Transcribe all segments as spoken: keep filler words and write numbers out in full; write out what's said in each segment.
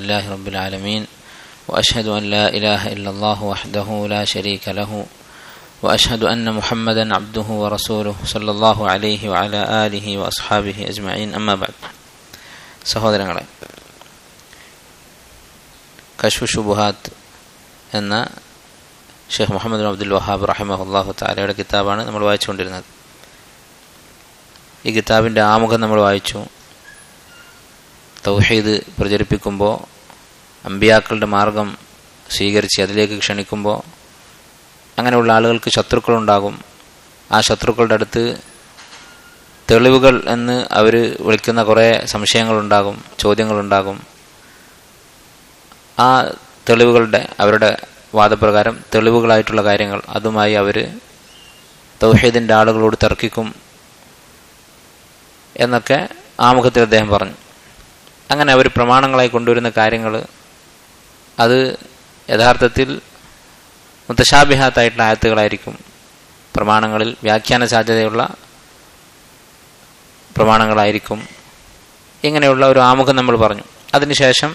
لله رب العالمين وأشهد أن لا إله إلا الله وحده لا شريك له وأشهد أن محمدا عبده ورسوله صلى الله عليه وعلى آله وأصحابه أجمعين أما بعد. സഹോദരങ്ങളെ, കശ്ഫ് ശുബുഹാത്ത് എന്ന Sheikh Muhammad bin Abdul Wahhab റഹിമഹുല്ലാഹു തആലയുടെ കിതാബാണ് നമ്മൾ വായിച്ചുകൊണ്ടിരുന്നത്. ഈ കിതാബിൻ്റെ ആമുഖം നമ്മൾ വായിച്ചു. തൗഹീദ് പ്രചരിപ്പിക്കുമ്പോൾ, അമ്പിയാക്കളുടെ മാർഗം സ്വീകരിച്ച് അതിലേക്ക് ക്ഷണിക്കുമ്പോൾ അങ്ങനെയുള്ള ആളുകൾക്ക് ശത്രുക്കളുണ്ടാകും. ആ ശത്രുക്കളുടെ അടുത്ത് തെളിവുകൾ എന്ന് അവർ വിളിക്കുന്ന കുറേ സംശയങ്ങളുണ്ടാകും, ചോദ്യങ്ങളുണ്ടാകും. ആ തെളിവുകളുടെ, അവരുടെ വാദപ്രകാരം തെളിവുകളായിട്ടുള്ള കാര്യങ്ങൾ, അതുമായി അവർ തൗഹീദിൻ്റെ ആളുകളോട് തർക്കിക്കും എന്നൊക്കെ ആമുഖത്തിൽ അദ്ദേഹം പറഞ്ഞു. അങ്ങനെ അവർ പ്രമാണങ്ങളായി കൊണ്ടുവരുന്ന കാര്യങ്ങൾ അത് യഥാർത്ഥത്തിൽ മുത്തശാബിഹാത്തായിട്ടുള്ള ആയത്തുകളായിരിക്കും. പ്രമാണങ്ങളിൽ വ്യാഖ്യാന സാധ്യതയുള്ള പ്രമാണങ്ങളായിരിക്കും. ഇങ്ങനെയുള്ള ഒരു ആമുഖം നമ്മൾ പറഞ്ഞു. അതിനുശേഷം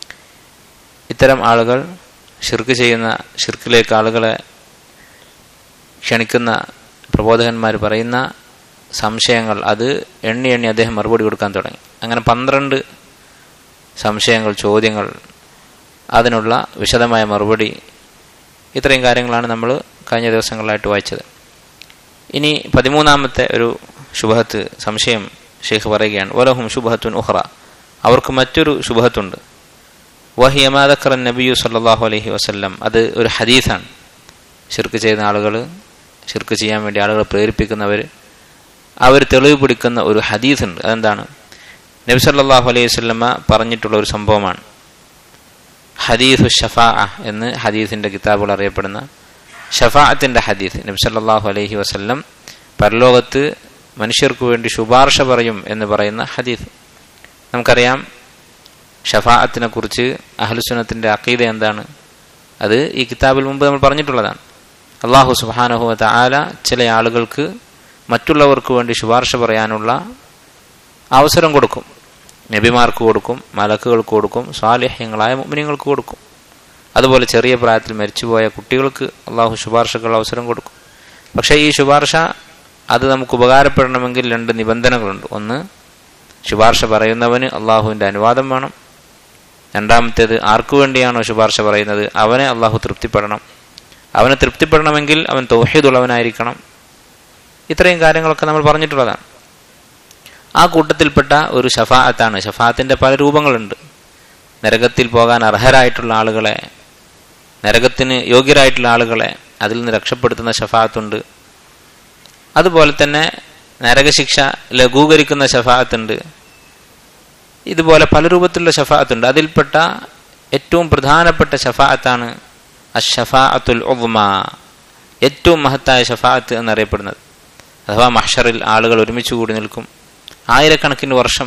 ഇത്തരം ആളുകൾ ശിർക്ക് ചെയ്യുന്ന, ശിർക്കിലേക്ക് ആളുകളെ ക്ഷണിക്കുന്ന പ്രബോധകന്മാർ പറയുന്ന സംശയങ്ങൾ അത് എണ്ണി എണ്ണി അദ്ദേഹം മറുപടി കൊടുക്കാൻ തുടങ്ങി. അങ്ങനെ പന്ത്രണ്ട് സംശയങ്ങൾ, ചോദ്യങ്ങൾ, അതിനുള്ള വിശദമായ മറുപടി, ഇത്രയും കാര്യങ്ങളാണ് നമ്മൾ കഴിഞ്ഞ ദിവസങ്ങളിലായിട്ട് വായിച്ചത്. ഇനി പതിമൂന്നാമത്തെ ഒരു ശുബഹത്ത്, സംശയം ഷെയ്ഖ് പറയുകയാണ്. വലഹും ശുബഹത്തുൻ ഉഖ്റ, അവർക്ക് മറ്റൊരു ശുബഹത്തുണ്ട്. വഹിയ മാ ദക്കറ നബിയു സല്ലല്ലാഹു അലൈഹി വസല്ലം, അത് ഒരു ഹദീസാണ്. ശിർക്ക് ചെയ്യുന്ന ആളുകൾ, ശിർക്ക് ചെയ്യാൻ വേണ്ടി ആളുകളെ പ്രേരിപ്പിക്കുന്നവർ, അവർ തെളിവ് പിടിക്കുന്ന ഒരു ഹദീസ് ഉണ്ട്. അതെന്താണ്? നബി സല്ലല്ലാഹു അലൈഹി വസല്ലമ പറഞ്ഞിട്ടുള്ള ഒരു സംഭവമാണ്. ഹദീസു ഷഫാഅ എന്ന് ഹദീസിന്റെ കിതാബുകൾ അറിയപ്പെടുന്ന ഷഫാഅത്തിന്റെ ഹദീസ്. നബി സല്ലല്ലാഹു അലൈഹി വസല്ലം പരലോകത്ത് മനുഷ്യർക്ക് വേണ്ടി ശുപാർശ പറയും എന്ന് പറയുന്ന ഹദീസ്. നമുക്കറിയാം ഷഫാഅത്തിനെ കുറിച്ച് അഹ്ലുസുന്നത്തിന്റെ അഖീദ എന്താണ്. അത് ഈ കിതാബിൽ മുമ്പ് നമ്മൾ പറഞ്ഞിട്ടുള്ളതാണ്. അല്ലാഹു സുബ്ഹാനഹു വ തആല ചില ആളുകൾക്ക് മറ്റുള്ളവർക്ക് വേണ്ടി ശുപാർശ പറയാനുള്ള അവസരം കൊടുക്കും. നബിമാർക്ക് കൊടുക്കും, മലക്കുകൾക്ക് കൊടുക്കും, സ്വാലിഹ്യങ്ങളായ മുഅ്മിനീങ്ങൾക്ക് കൊടുക്കും. അതുപോലെ ചെറിയ പ്രായത്തിൽ മരിച്ചുപോയ കുട്ടികൾക്ക് അള്ളാഹു ശുപാർശക്കുള്ള അവസരം കൊടുക്കും. പക്ഷേ ഈ ശുപാർശ അത് നമുക്ക് ഉപകാരപ്പെടണമെങ്കിൽ രണ്ട് നിബന്ധനകളുണ്ട്. ഒന്ന്, ശുപാർശ പറയുന്നവന് അള്ളാഹുവിൻ്റെ അനുവാദം വേണം. രണ്ടാമത്തേത്, ആർക്കു വേണ്ടിയാണോ ശുപാർശ പറയുന്നത് അവനെ അള്ളാഹു തൃപ്തിപ്പെടണം. അവനെ തൃപ്തിപ്പെടണമെങ്കിൽ അവൻ തൗഹീദുള്ളവനായിരിക്കണം. ഇത്രയും കാര്യങ്ങളൊക്കെ നമ്മൾ പറഞ്ഞിട്ടുള്ളതാണ്. ആ കൂട്ടത്തിൽപ്പെട്ട ഒരു ഷഫാഅത്താണ്. ഷഫാഅത്തിന്റെ പല രൂപങ്ങളുണ്ട്. നരകത്തിൽ പോകാൻ അർഹരായിട്ടുള്ള ആളുകളെ, നരകത്തിന് യോഗ്യരായിട്ടുള്ള ആളുകളെ അതിൽ നിന്ന് രക്ഷപ്പെടുത്തുന്ന ഷഫാഅത്തുണ്ട്. അതുപോലെ തന്നെ നരകശിക്ഷ ലഘൂകരിക്കുന്ന ഷഫാഅത്തുണ്ട്. ഇതുപോലെ പല രൂപത്തിലുള്ള ഷഫാഅത്തുണ്ട്. അതിൽപ്പെട്ട ഏറ്റവും പ്രധാനപ്പെട്ട ഷഫാഅത്താണ് അഷ്ഷഫാഅത്തുൽ ഉദ്മ, ഏറ്റവും മഹത്തായ ഷഫാഅത്ത് എന്നറിയപ്പെടുന്നത്. അഥവാ മഹ്ശറിൽ ആളുകൾ ഒരുമിച്ച് കൂടി നിൽക്കും. ആയിരക്കണക്കിന് വർഷം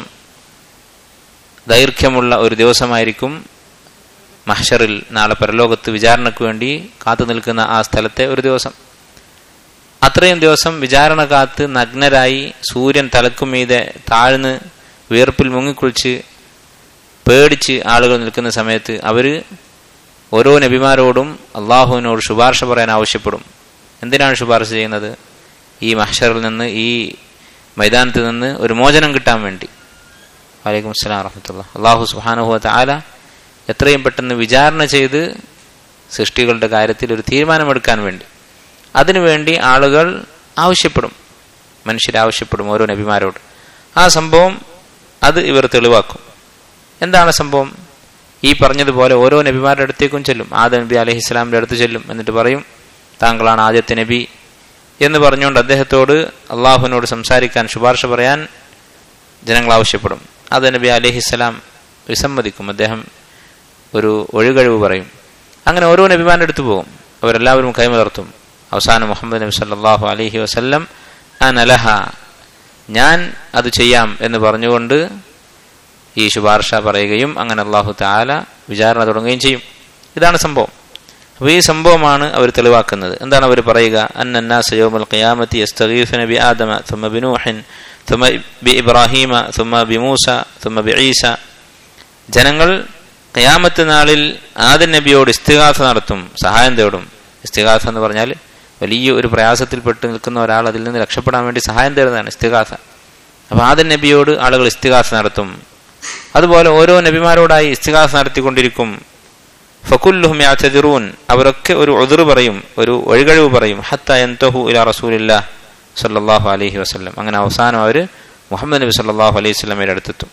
ദൈർഘ്യമുള്ള ഒരു ദിവസമായിരിക്കും മഹ്ശറിൽ, നാളെ പരലോകത്ത് വിചാരണയ്ക്ക് വേണ്ടി കാത്തു നിൽക്കുന്ന ആ സ്ഥലത്തെ ഒരു ദിവസം. അത്രയും ദിവസം വിചാരണ കാത്ത് നഗ്നരായി സൂര്യൻ തലക്കുമീതെ താഴ്ന്ന് വിയർപ്പിൽ മുങ്ങിക്കുളിച്ച് പേടിച്ച് ആളുകൾ നിൽക്കുന്ന സമയത്ത് അവർ ഓരോ നബിമാരോടും അള്ളാഹുവിനോട് ശുപാർശ പറയാൻ ആവശ്യപ്പെടും. എന്തിനാണ് ശുപാർശ ചെയ്യുന്നത്? ഈ മഹ്ശറിൽ നിന്ന്, ഈ മൈതാനത്ത് നിന്ന് ഒരു മോചനം കിട്ടാൻ വേണ്ടി. വലൈക്കും അസ്സലാം വറഹ്മത്തുള്ളാഹി. അല്ലാഹു സുബ്ഹാനഹു വ തആല എത്രയും പെട്ടെന്ന് വിചാരണ ചെയ്ത് സൃഷ്ടികളുടെ കാര്യത്തിൽ ഒരു തീരുമാനമെടുക്കാൻ വേണ്ടി, അതിനുവേണ്ടി ആളുകൾ ആവശ്യപ്പെടും, മനുഷ്യർ ആവശ്യപ്പെടും ഓരോ നബിമാരോട്. ആ സംഭവം അത് ഇവർ തെളിവാക്കും. എന്താണ് സംഭവം? ഈ പറഞ്ഞതുപോലെ ഓരോ നബിമാരുടെ അടുത്തേക്കും ചെല്ലും. ആദം നബി അലൈഹിസ്സലാമിന്റെ അടുത്ത് ചെല്ലും. എന്നിട്ട് പറയും, താങ്കളാണ് ആദ്യത്തെ നബി എന്ന് പറഞ്ഞുകൊണ്ട് അദ്ദേഹത്തോട് അള്ളാഹുവിനോട് സംസാരിക്കാൻ, ശുപാർശ പറയാൻ ജനങ്ങൾ ആവശ്യപ്പെടും. ആദം നബി അലൈഹിസ്സലാം വിസമ്മതിക്കും. അദ്ദേഹം ഒരു ഒഴികഴിവ് പറയും. അങ്ങനെ ഓരോ നബിമാരുടെ അടുത്ത് പോകും. അവരെല്ലാവരും കൈമലർത്തും. അവസാനം മുഹമ്മദ് നബി സല്ലല്ലാഹു അലൈഹി വസല്ലം അനലഹ, ഞാൻ അത് ചെയ്യാം എന്ന് പറഞ്ഞുകൊണ്ട് ഈ ശുപാർശ പറയുകയും അങ്ങനെ അല്ലാഹു തആല വിചാരണ തുടങ്ങുകയും ചെയ്യും. ഇതാണ് സംഭവം. അപ്പോൾ ഈ സംഭവമാണ് അവർ തെളിവാക്കുന്നത്. എന്താണ് അവർ പറയുക? അന്നന്നാസ യൗമൽ ഖിയാമത്തി യസ്തഗീസുന ബി ആദമ സുമ്മ ബി നൂഹിൻ സുമ്മ ബി ഇബ്രാഹീമ സുമ്മ ബി മൂസ സുമ്മ ബി ഈസ. ജനങ്ങൾ ഖിയാമത്ത് നാളിൽ ആദം നബിയോട് ഇസ്തിഗാസ നടത്തും, സഹായം തേടും. ഇസ്തിഗാസ എന്ന് പറഞ്ഞാൽ വലിയ ഒരു പ്രയാസത്തിൽപ്പെട്ട് നിൽക്കുന്ന ഒരാൾ അതിൽ നിന്ന് രക്ഷപ്പെടാൻ വേണ്ടി സഹായം തേടുന്നതാണ് ഇസ്തിഗാസ. അപ്പോൾ ആദം നബിയോട് ആളുകൾ ഇസ്തിഗാസ നടത്തും. അതുപോലെ ഓരോ നബിമാരോടായി ഇസ്തിഗാസ നടത്തിക്കൊണ്ടിരിക്കും. ഫകുല്ലുഹും യഅ്തദിറൂൻ, അവരൊക്കെ ഒരു ഉദ്ർ പറയും, ഒരു ഒഴികഴിവ് പറയും. ഹത്താ യൻതഹു ഇലാ റസൂലില്ലാഹ് സല്ലല്ലാഹു അലൈഹി വസല്ലം, അങ്ങനെ അവസാനം അവർ മുഹമ്മദ് നബി സല്ലല്ലാഹു അലൈഹി വസല്ലമയുടെ അടുത്തെത്തും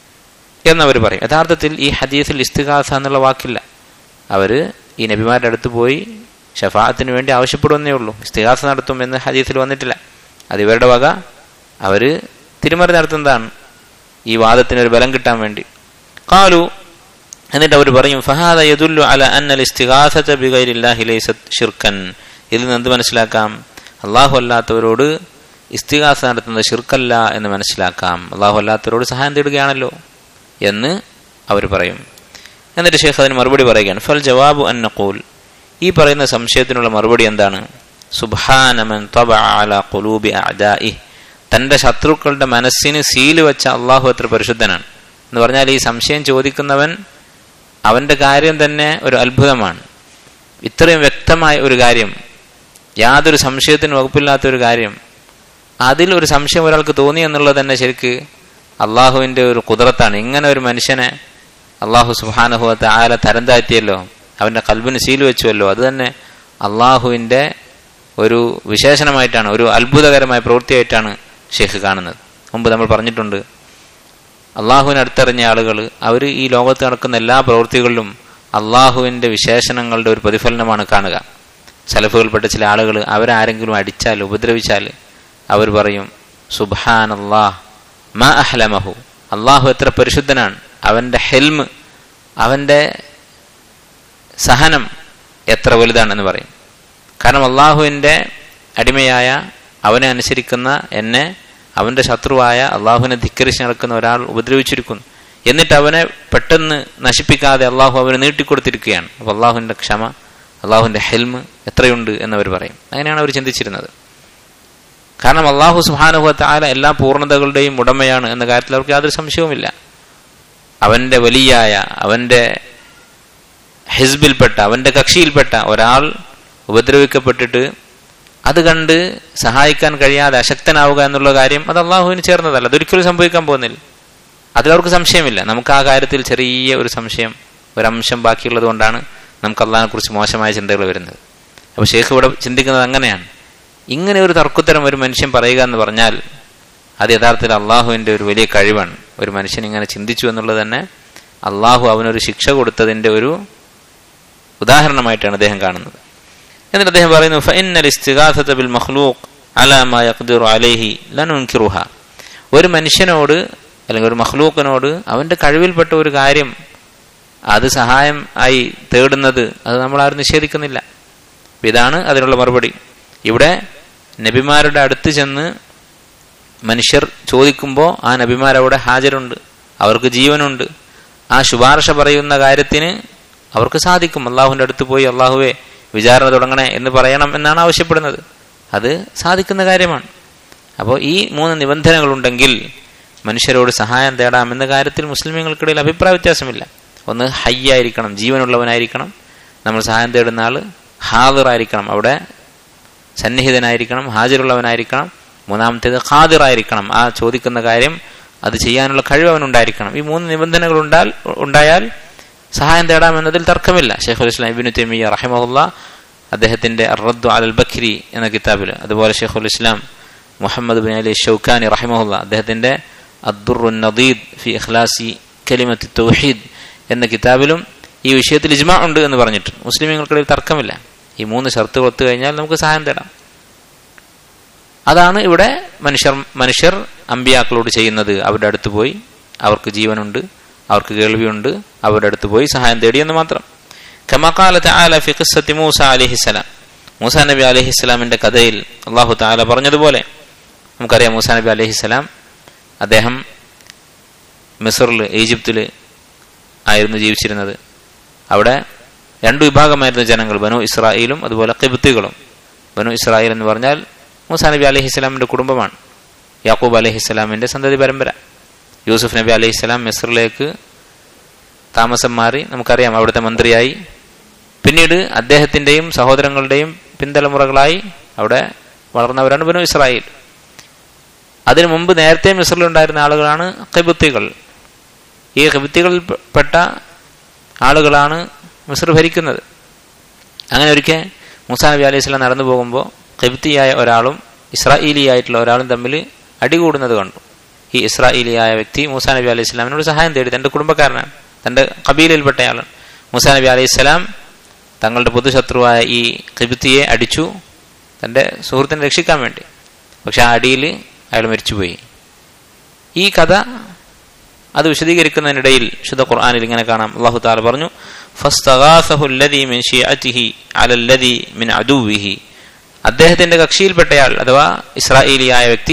എന്നവർ പറയും. യഥാർത്ഥത്തിൽ ഈ ഹദീസിൽ ഇസ്തിഗാസ എന്നുള്ള വാക്കില്ല. അവർ ഈ നബിമാരുടെ അടുത്ത് പോയി ഷഫാഅത്തിന് വേണ്ടി ആവശ്യപ്പെടുന്നേ ഉള്ളൂ. ഇസ്തിഗാസ നടത്തും എന്ന് ഹദീസിൽ വന്നിട്ടില്ല. അത് ഇവരുടെ വക അവർ തിരുമറി നടത്തുന്നതാണ്, ഈ വാദത്തിനൊരു ബലം കിട്ടാൻ വേണ്ടി. ഖാലു, എന്നിട്ട് അവർ പറയും, ഫഹാദ യദുല്ലു അല അന്നൽ ഇസ്തിഗാസത ബിഗൈരില്ലാഹി ലൈസത് ശിർക്കൻ. ഇതിൽ നിന്ന് എന്ത് മനസ്സിലാക്കാം? അള്ളാഹു അല്ലാത്തവരോട് ഇസ്തിഗാസ നടത്തുന്നത് ശിർക്കല്ല എന്ന് മനസ്സിലാക്കാം. അള്ളാഹു അല്ലാത്തവരോട് സഹായം തേടുകയാണല്ലോ എന്ന് അവർ പറയും. എന്നിട്ട് ശൈഖ് അതിന് മറുപടി പറയുകയാണ്, ഫൽ ജവാബു അൻ നഖൂൽ, ഈ പറയുന്ന സംശയത്തിനുള്ള മറുപടി എന്താണ്? സുബ്ഹാന മൻ തബഅ അലാ ഖുലൂബി അഅദാഇഹി, തന്റെ ശത്രുക്കളുടെ മനസ്സിന് സീല് വെച്ച അള്ളാഹു എത്ര പരിശുദ്ധനാണ് എന്ന് പറഞ്ഞാൽ, ഈ സംശയം ചോദിക്കുന്നവൻ അവന്റെ കാര്യം തന്നെ ഒരു അത്ഭുതമാണ്. ഇത്രയും വ്യക്തമായ ഒരു കാര്യം, യാതൊരു സംശയത്തിന് വകുപ്പില്ലാത്ത ഒരു കാര്യം, അതിൽ ഒരു സംശയം ഒരാൾക്ക് തോന്നി എന്നുള്ളത് തന്നെ ശരിക്ക് അള്ളാഹുവിന്റെ ഒരു കുദറത്താണ്. ഇങ്ങനെ ഒരു മനുഷ്യനെ അള്ളാഹു സുബ്ഹാനഹു വ തആല തരം താഴ്ത്തിയല്ലോ, അവന്റെ ഖൽബിന് സീൽ വെച്ചുവല്ലോ. അത് തന്നെ അള്ളാഹുവിന്റെ ഒരു വിശേഷണമായിട്ടാണ്, ഒരു അത്ഭുതകരമായ പ്രവൃത്തിയായിട്ടാണ് ഷെയ്ഖ് കാണുന്നത്. മുമ്പ് നമ്മൾ പറഞ്ഞിട്ടുണ്ട്, അള്ളാഹുവിനെ അടുത്തറിഞ്ഞ ആളുകൾ അവർ ഈ ലോകത്ത് നടക്കുന്ന എല്ലാ പ്രവൃത്തികളിലും അള്ളാഹുവിന്റെ വിശേഷണങ്ങളുടെ ഒരു പ്രതിഫലനമാണ് കാണുക. സലഫുകൾപ്പെട്ട ചില ആളുകൾ അവരാരെങ്കിലും അടിച്ചാൽ, ഉപദ്രവിച്ചാൽ അവർ പറയും, സുബ്ഹാനല്ലാഹ് മാ അഹ്ലമഹു, അള്ളാഹു എത്ര പരിശുദ്ധനാണ്, അവന്റെ ഹെൽമ്, അവന്റെ സഹനം എത്ര വലുതാണെന്ന് പറയും. കാരണം അള്ളാഹുവിന്റെ അടിമയായ, അവനെ അനുസരിക്കുന്ന എന്നെ അവന്റെ ശത്രുവായ അള്ളാഹുവിനെ ധിക്കരിച്ച് നടക്കുന്ന ഒരാൾ ഉപദ്രവിച്ചിരിക്കുന്നു, എന്നിട്ട് അവനെ പെട്ടെന്ന് നശിപ്പിക്കാതെ അള്ളാഹു അവന് നീട്ടിക്കൊടുത്തിരിക്കുകയാണ്. അപ്പോൾ അള്ളാഹുവിന്റെ ക്ഷമ, അള്ളാഹുവിന്റെ ഹെൽമ് എത്രയുണ്ട് എന്നവർ പറയും. അങ്ങനെയാണ് അവർ ചിന്തിച്ചിരുന്നത്. കാരണം അള്ളാഹു സുബ്ഹാനഹു വ തആല എല്ലാ പൂർണ്ണതകളുടെയും ഉടമയാണ് എന്ന കാര്യത്തിൽ അവർക്ക് യാതൊരു സംശയവുമില്ല. അവന്റെ വലിയായ, അവന്റെ ഹിസ്ബിൽപ്പെട്ട, അവന്റെ കക്ഷിയിൽപ്പെട്ട ഒരാൾ ഉപദ്രവിക്കപ്പെട്ടിട്ട് അത് കണ്ട് സഹായിക്കാൻ കഴിയാതെ അശക്തനാവുക എന്നുള്ള കാര്യം അത് അള്ളാഹുവിന് ചേർന്നതല്ല, അതൊരിക്കലും സംഭവിക്കാൻ പോകുന്നില്ല. അതിലവർക്ക് സംശയമില്ല. നമുക്ക് ആ കാര്യത്തിൽ ചെറിയ ഒരു സംശയം, ഒരംശം ബാക്കിയുള്ളത് കൊണ്ടാണ് നമുക്ക് അള്ളാഹിനെ കുറിച്ച് മോശമായ ചിന്തകൾ വരുന്നത്. അപ്പോൾ ഷെയ്ഖ് ഇവിടെ ചിന്തിക്കുന്നത് അങ്ങനെയാണ്. ഇങ്ങനെ ഒരു തർക്കുത്തരം ഒരു മനുഷ്യൻ പറയുക എന്ന് പറഞ്ഞാൽ അത് യഥാർത്ഥത്തിൽ അള്ളാഹുവിൻ്റെ ഒരു വലിയ കഴിവാണ്. ഒരു മനുഷ്യൻ ഇങ്ങനെ ചിന്തിച്ചു എന്നുള്ളത് തന്നെ അള്ളാഹു അവനൊരു ശിക്ഷ കൊടുത്തതിൻ്റെ ഒരു ഉദാഹരണമായിട്ടാണ് അദ്ദേഹം കാണുന്നത്. എന്നിട്ട് അദ്ദേഹം പറയുന്നു, ഫഇന്നൽ ഇസ്തിഗാസത ബിൽ മഖ്ലൂഖ് അലാ മാ യഖ്ദിറു അലൈഹി ലനുൻകിറുഹ, ഒരു മനുഷ്യനോട് അല്ലെങ്കിൽ ഒരു മഖ്ലൂഖിനോട് അവന്റെ കഴിവിൽപ്പെട്ട ഒരു കാര്യം അത് സഹായം ആയി തേടുന്നത് അത് നമ്മൾ ആരും നിഷേധിക്കുന്നില്ല. ഇതാണ് അതിനുള്ള മറുപടി. ഇവിടെ നബിമാരുടെ അടുത്ത് ചെന്ന് മനുഷ്യർ ചോദിക്കുമ്പോൾ ആ നബിമാരവിടെ ഹാജരുണ്ട്, അവർക്ക് ജീവനുണ്ട്. ആ ശുപാർശ പറയുന്ന കാര്യത്തിന് അവർക്ക് സാധിക്കും. അള്ളാഹുവിൻ്റെ അടുത്ത് പോയി അള്ളാഹുവെ വിചാരണ തുടങ്ങണേ എന്ന് പറയണം എന്നാണ് ആവശ്യപ്പെടുന്നത്. അത് സാധിക്കുന്ന കാര്യമാണ്. അപ്പോൾ ഈ മൂന്ന് നിബന്ധനകളുണ്ടെങ്കിൽ മനുഷ്യരോട് സഹായം തേടാമെന്ന കാര്യത്തിൽ മുസ്ലിമീങ്ങൾക്കിടയിൽ അഭിപ്രായ വ്യത്യാസമില്ല. ഒന്ന്, ഹയ്യായിരിക്കണം, ജീവനുള്ളവനായിരിക്കണം. നമ്മൾ സഹായം തേടുന്ന ആൾ ഹാദിറായിരിക്കണം, അവിടെ സന്നിഹിതനായിരിക്കണം, ഹാജരുള്ളവനായിരിക്കണം. മൂന്നാമത്തേത് ഖാദിറായിരിക്കണം, ആ ചോദിക്കുന്ന കാര്യം അത് ചെയ്യാനുള്ള കഴിവ് അവനുണ്ടായിരിക്കണം. ഈ മൂന്ന് നിബന്ധനകൾ ഉണ്ടാൽ ഉണ്ടായാൽ സഹായം തേടാമെന്നതിൽ തർക്കമില്ല. ശൈഖുൽ ഇസ്ലാം ഇബ്നു തൈമിയ്യ റഹിമഹുല്ലാ അദ്ദേഹത്തിന്റെ അർ-റദ്ദു അലൽ ബക്രി എന്ന കിതാബിൽ, അതുപോലെ ശൈഖുൽ ഇസ്ലാം മുഹമ്മദ് ബിൻ അലി ഷൗക്കാനി റഹിമഹുല്ലാ അദ്ദേഹത്തിന്റെ അദ്ദുറുൻ നദീദ് ഫി ഇഖ്ലാസി കലിമത്തി തൗഹീദ് എന്ന കിതാബിലും ഈ വിഷയത്തിൽ ഇജ്മാ ഉണ്ട് എന്ന് പറഞ്ഞിട്ട് മുസ്ലിമീങ്ങൾക്കിടയിൽ തർക്കമില്ല. ഈ മൂന്ന് ഷർത്തുകൾ ഒത്തു കഴിഞ്ഞാൽ നമുക്ക് സഹായം തേടാം. അതാണ് ഇവിടെ മനുഷ്യർ മനുഷ്യർ അമ്പിയാക്കളോട് ചെയ്യുന്നത്. അവരുടെ അടുത്ത് പോയി, അവർക്ക് ജീവനുണ്ട്, അവർക്ക് കേൾവിയുണ്ട്, അവരുടെ അടുത്ത് പോയി സഹായം തേടി എന്ന് മാത്രം. കമാ ഖാല തആല ഫി ഖിസ്സത്തി മൂസ അലൈഹിസ്സലാം, മൂസാ നബി അലൈഹിസ്സലാമിന്റെ കഥയിൽ അല്ലാഹു തആല പറഞ്ഞതുപോലെ നമുക്കറിയാം, മൂസാ നബി അലൈഹിസ്സലാം അദ്ദേഹം മിസ്റിൽ, ഈജിപ്തിൽ ആയിരുന്നു ജീവിച്ചിരുന്നത്. അവിടെ രണ്ടു വിഭാഗമായിരുന്നു ജനങ്ങൾ, ബനു ഇസ്രായേലും അതുപോലെ ഖിബ്തികളും. ബനു ഇസ്രായേൽ എന്ന് പറഞ്ഞാൽ മൂസാ നബി അലൈഹിസ്സലാമിന്റെ കുടുംബമാണ്, യാക്കൂബ് അലൈഹിസ്സലാമിന്റെ സന്തതി പരമ്പര. യൂസുഫ് നബി അലൈഹിസ്സലാം മിസ്റിലേക്ക് താമസം മാറി, നമുക്കറിയാം അവിടുത്തെ മന്ത്രിയായി. പിന്നീട് അദ്ദേഹത്തിൻ്റെയും സഹോദരങ്ങളുടെയും പിന്തലമുറകളായി അവിടെ വളർന്നവരാണ് ബനു ഇസ്രായേൽ. അതിനു മുമ്പ് നേരത്തെ മിസ്റിലുണ്ടായിരുന്ന ആളുകളാണ് ഖിബ്തികൾ. ഈ ഖിബ്തികളിൽപ്പെട്ട ആളുകളാണ് മിസ്ർ ഭരിക്കുന്നത്. അങ്ങനെ ഒരിക്കൽ മൂസാ നബി അലൈഹി സ്വലാം നടന്നു പോകുമ്പോൾ ഖിബ്തിയായ ഒരാളും ഇസ്രായേലിയായിട്ടുള്ള ഒരാളും തമ്മിൽ അടികൂടുന്നത് കണ്ടു. ഈ ഇസ്രായേലിയായ വ്യക്തി മൂസാ നബി അലൈഹി സ്വലാമിനോട് സഹായം തേടി. തൻ്റെ കുടുംബക്കാരനാണ്, തൻ്റെ കബീലയിൽപ്പെട്ടയാളാണ്. മൂസാ നബി അലൈഹി സ്വലാം തങ്ങളുടെ പൊതുശത്രുവായ ഈ ഖിബ്തിയെ അടിച്ചു തൻ്റെ സുഹൃത്തിനെ രക്ഷിക്കാൻ വേണ്ടി. പക്ഷെ ആ അടിയിൽ അയാൾ മരിച്ചുപോയി. ഈ കഥ അത് വിശദീകരിക്കുന്നതിനിടയിൽ ശുദ്ധ ഖുർആനിൽ ഇങ്ങനെ കാണാം. അല്ലാഹു തആല പറഞ്ഞു, ഫസ്തഗാസഹു അല്ലദീ മിൻ ശിഅതിഹി അലല്ലദീ മിൻ അദുവിഹി. അദ്ദേഹത്തിന്റെ കക്ഷിയിൽപ്പെട്ടയാൾ അഥവാ ഇസ്രായേലിയായ വ്യക്തി